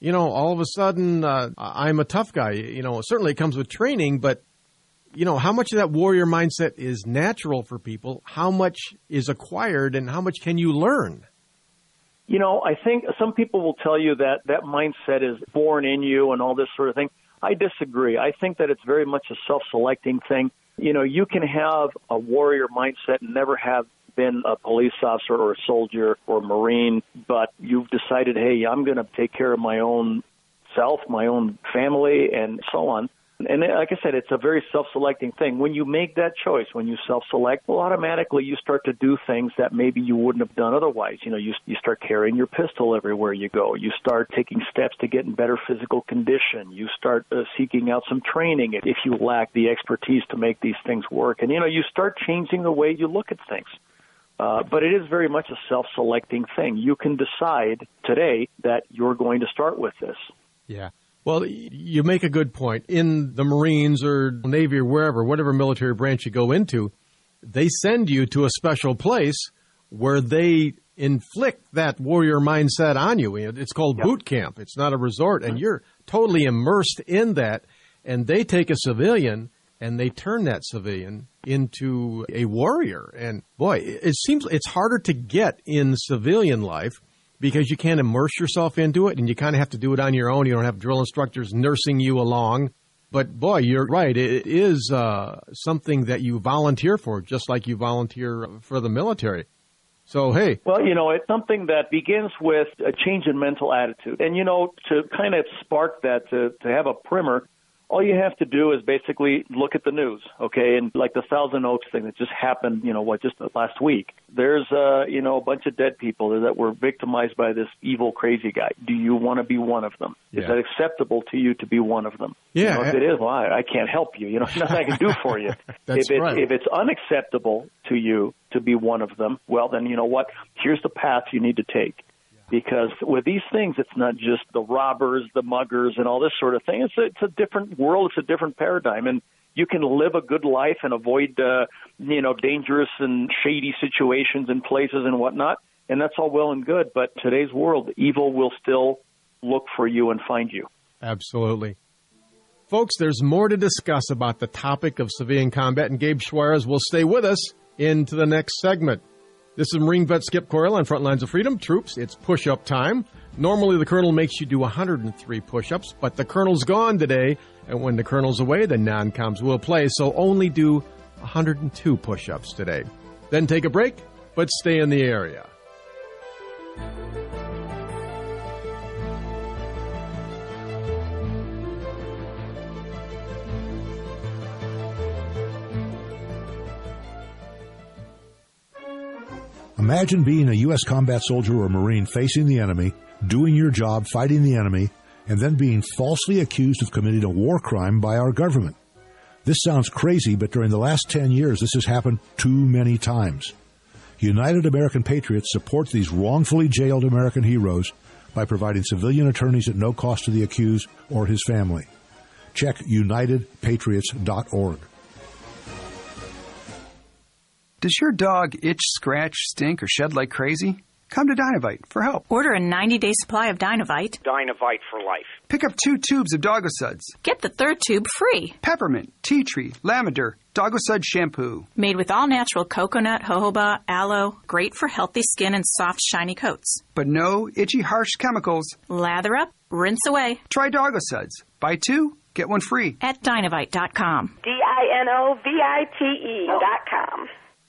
you know, all of a sudden uh, I'm a tough guy. You know, certainly it comes with training, but, you know, how much of that warrior mindset is natural for people? How much is acquired, and how much can you learn? You know, I think some people will tell you that that mindset is born in you and all this sort of thing. I disagree. I think that it's very much a self-selecting thing. You know, you can have a warrior mindset and never have been a police officer or a soldier or a Marine, but you've decided, hey, I'm going to take care of my own self, my own family, and so on. And like I said, it's a very self-selecting thing. When you make that choice, when you self-select, well, automatically you start to do things that maybe you wouldn't have done otherwise. You know, you, you start carrying your pistol everywhere you go. You start taking steps to get in better physical condition. You start uh, seeking out some training if you lack the expertise to make these things work. And, you know, you start changing the way you look at things. Uh, but it is very much a self-selecting thing. You can decide today that you're going to start with this. Yeah. Well, you make a good point. In the Marines or Navy or wherever, whatever military branch you go into, they send you to a special place where they inflict that warrior mindset on you. It's called yep. boot camp. It's not a resort, and you're totally immersed in that. And they take a civilian and they turn that civilian into a warrior. And boy, it seems it's harder to get in civilian life, because you can't immerse yourself into it, and you kind of have to do it on your own. You don't have drill instructors nursing you along. But, boy, you're right. It is uh, something that you volunteer for, just like you volunteer for the military. So, hey. Well, you know, it's something that begins with a change in mental attitude. And, you know, to kind of spark that, to, to have a primer, all you have to do is basically look at the news, okay? And like the Thousand Oaks thing that just happened, you know, what, just last week. There's, uh, you know, a bunch of dead people that were victimized by this evil, crazy guy. Do you want to be one of them? Yeah. Is that acceptable to you to be one of them? Yeah. You know, if it is, well, I, I can't help you. You know, nothing I can do for you. That's if it's, right. If it's unacceptable to you to be one of them, well, then you know what? Here's the path you need to take. Because with these things, it's not just the robbers, the muggers, and all this sort of thing. It's a, it's a different world. It's a different paradigm. And you can live a good life and avoid, uh, you know, dangerous and shady situations and places and whatnot. And that's all well and good. But today's world, evil will still look for you and find you. Absolutely. Folks, there's more to discuss about the topic of civilian combat, and Gabe Juarez will stay with us into the next segment. This is Marine vet Skip Coryell on Front Lines of Freedom. Troops, it's push-up time. Normally the colonel makes you do one hundred three push-ups, but the colonel's gone today, and when the colonel's away, the non-coms will play, so only do one hundred two push-ups today. Then take a break, but stay in the area. Imagine being a U S combat soldier or Marine facing the enemy, doing your job, fighting the enemy, and then being falsely accused of committing a war crime by our government. This sounds crazy, but during the last ten years, this has happened too many times. United American Patriots supports these wrongfully jailed American heroes by providing civilian attorneys at no cost to the accused or his family. Check united patriots dot org. Does your dog itch, scratch, stink, or shed like crazy? Come to Dynovite for help. Order a ninety-day supply of Dynovite. Dynovite for life. Pick up two tubes of Dogosuds. Get the third tube free. Peppermint, tea tree, lavender, Dogosud shampoo. Made with all-natural coconut, jojoba, aloe. Great for healthy skin and soft, shiny coats. But no itchy, harsh chemicals. Lather up, rinse away. Try Dogosuds. Buy two, get one free. At Dynovite dot com. D I N O V I T E dot com.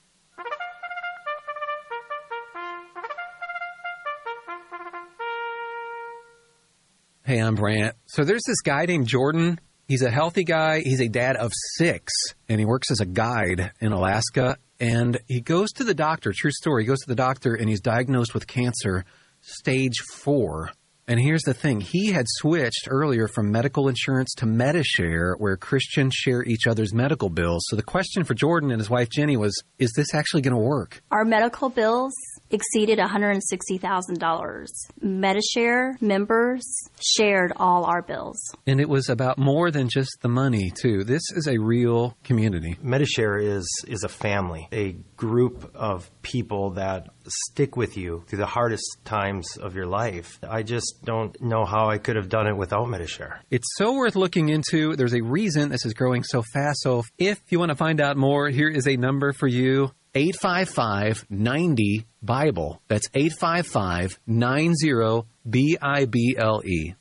Hey, I'm Brant. So there's this guy named Jordan. He's a healthy guy. He's a dad of six, and he works as a guide in Alaska. And he goes to the doctor, true story, he goes to the doctor, and he's diagnosed with cancer, stage four. And here's the thing. He had switched earlier from medical insurance to Medi-Share, where Christians share each other's medical bills. So the question for Jordan and his wife, Jenny, was, is this actually going to work? Our medical bills exceeded one hundred sixty thousand dollars. Medishare members shared all our bills. And it was about more than just the money, too. This is a real community. Medishare is, is a family, a group of people that stick with you through the hardest times of your life. I just don't know how I could have done it without Medishare. It's so worth looking into. There's a reason this is growing so fast. So if you want to find out more, here is a number for you. eight five five, nine zero, BIBLE. That's eight five five, nine zero, B I B L E.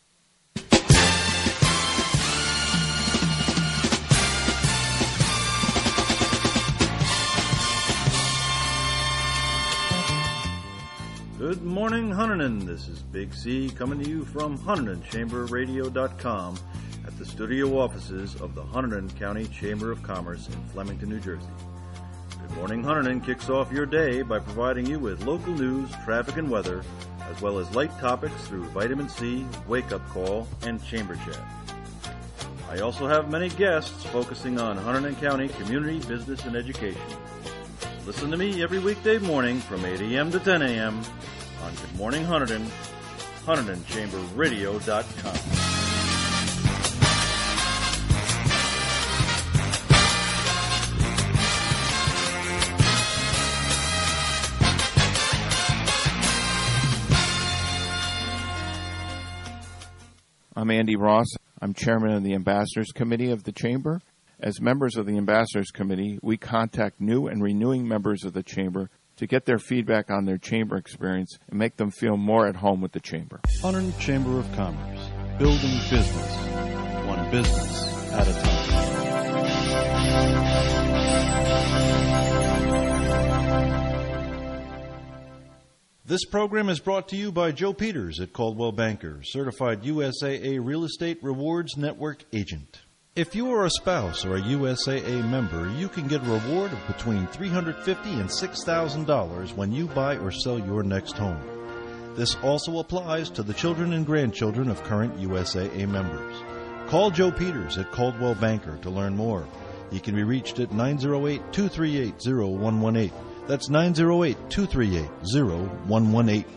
Good morning, Hunterdon. This is Big C coming to you from Hunterdon Chamber Radio dot com at the studio offices of the Hunterdon County Chamber of Commerce in Flemington, New Jersey. Good Morning Hunterdon kicks off your day by providing you with local news, traffic, and weather, as well as light topics through Vitamin C, Wake Up Call, and Chamber Chat. I also have many guests focusing on Hunterdon County community, business, and education. Listen to me every weekday morning from eight a.m. to ten a.m. on Good Morning Hunterdon, Hunterdon Chamber Radio dot com. I'm Andy Ross. I'm chairman of the Ambassadors Committee of the Chamber. As members of the Ambassadors Committee, we contact new and renewing members of the Chamber to get their feedback on their Chamber experience and make them feel more at home with the Chamber. Hunterdon Chamber of Commerce, building business, one business at a time. This program is brought to you by Joe Peters at Coldwell Banker, certified U S A A Real Estate Rewards Network agent. If you are a spouse or a U S A A member, you can get a reward of between three hundred fifty dollars and six thousand dollars when you buy or sell your next home. This also applies to the children and grandchildren of current U S A A members. Call Joe Peters at Coldwell Banker to learn more. He can be reached at nine oh eight, two three eight, oh one one eight. That's nine oh eight, two three eight, oh one one eight.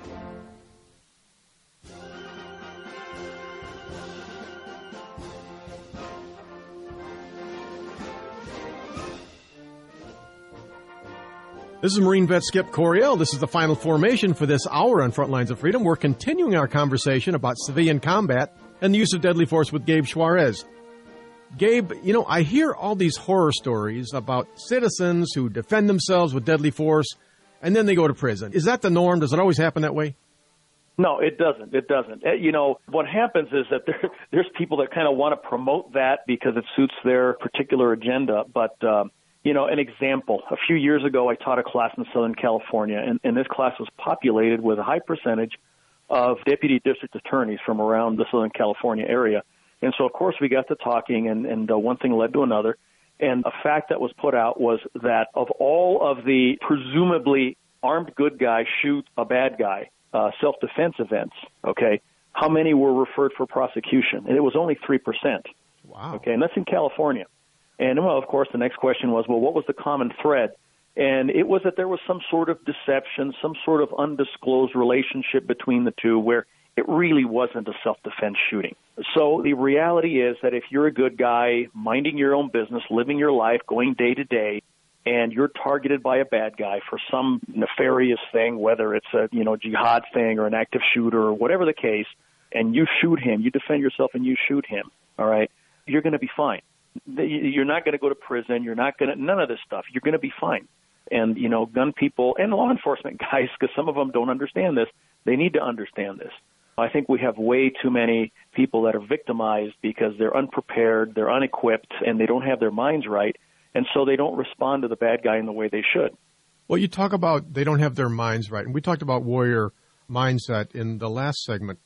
This is Marine Vet Skip Coryell. This is the final formation for this hour on Frontlines of Freedom. We're continuing our conversation about civilian combat and the use of deadly force with Gabe Juarez. Gabe, you know, I hear all these horror stories about citizens who defend themselves with deadly force, and then they go to prison. Is that the norm? Does it always happen that way? No, it doesn't. It doesn't. You know, what happens is that there, there's people that kind of want to promote that because it suits their particular agenda. But, uh, you know, an example, a few years ago I taught a class in Southern California, and, and this class was populated with a high percentage of deputy district attorneys from around the Southern California area. And so, of course, we got to talking, and, and uh, one thing led to another. And a fact that was put out was that of all of the presumably armed good guys shoot a bad guy, uh, self-defense events, okay, how many were referred for prosecution? And it was only three percent. Wow. Okay, and that's in California. And, well, of course, the next question was, well, what was the common thread? And it was that there was some sort of deception, some sort of undisclosed relationship between the two where it really wasn't a self-defense shooting. So the reality is that if you're a good guy, minding your own business, living your life, going day to day, and you're targeted by a bad guy for some nefarious thing, whether it's a, you know, jihad thing or an active shooter or whatever the case, and you shoot him, you defend yourself and you shoot him, all right, you're going to be fine. You're not going to go to prison. You're not going to, none of this stuff. You're going to be fine. And, you know, gun people and law enforcement guys, because some of them don't understand this, they need to understand this. I think we have way too many people that are victimized because they're unprepared, they're unequipped, and they don't have their minds right, and so they don't respond to the bad guy in the way they should. Well, you talk about they don't have their minds right, and we talked about warrior mindset in the last segment.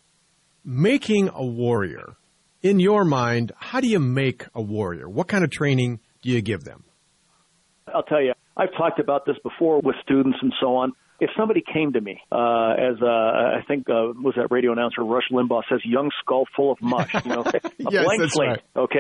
Making a warrior, in your mind, how do you make a warrior? What kind of training do you give them? I'll tell you, I've talked about this before with students and so on. If somebody came to me, uh, as uh, I think uh, was that radio announcer Rush Limbaugh says, young skull full of mush, you know, a yes, blank that's slate, right. okay?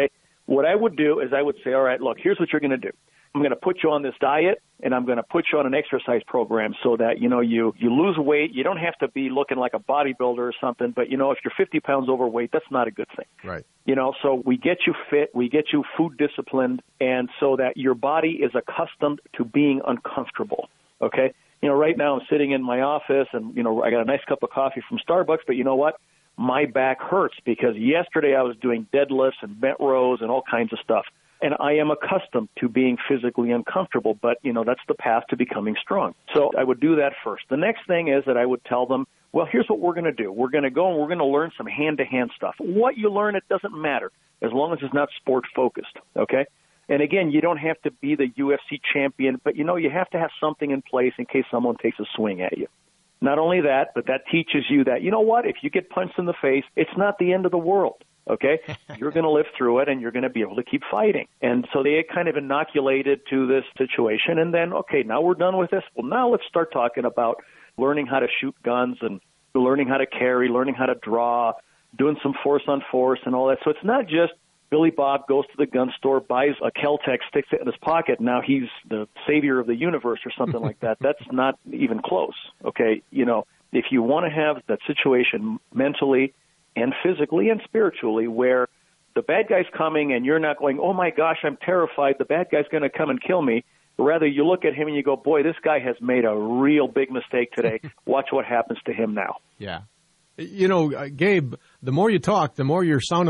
What I would do is I would say, all right, look, here's what you're going to do. I'm going to put you on this diet, and I'm going to put you on an exercise program so that, you know, you, you lose weight. You don't have to be looking like a bodybuilder or something, but, you know, if you're fifty pounds overweight, that's not a good thing. Right. You know, so we get you fit, we get you food disciplined, and so that your body is accustomed to being uncomfortable, okay? You know, right now I'm sitting in my office, and, you know, I got a nice cup of coffee from Starbucks, but you know what? My back hurts because yesterday I was doing deadlifts and bent rows and all kinds of stuff. And I am accustomed to being physically uncomfortable, but, you know, that's the path to becoming strong. So I would do that first. The next thing is that I would tell them, well, here's what we're going to do. We're going to go and we're going to learn some hand-to-hand stuff. What you learn, it doesn't matter, as long as it's not sport-focused, okay? And, again, you don't have to be the U F C champion, but, you know, you have to have something in place in case someone takes a swing at you. Not only that, but that teaches you that, you know what, if you get punched in the face, it's not the end of the world. Okay, you're going to live through it, and you're going to be able to keep fighting. And so they kind of inoculated to this situation. And then, okay, now we're done with this. Well, now let's start talking about learning how to shoot guns and learning how to carry, learning how to draw, doing some force on force and all that. So it's not just Billy Bob goes to the gun store, buys a Kel-Tec, sticks it in his pocket. Now he's the savior of the universe or something like that. That's not even close. Okay, you know, if you want to have that situation mentally and physically and spiritually where the bad guy's coming and you're not going, oh, my gosh, I'm terrified, the bad guy's going to come and kill me. Rather, you look at him and you go, boy, this guy has made a real big mistake today. Watch what happens to him now. Yeah. You know, uh, Gabe, the more you talk, the more you're sounding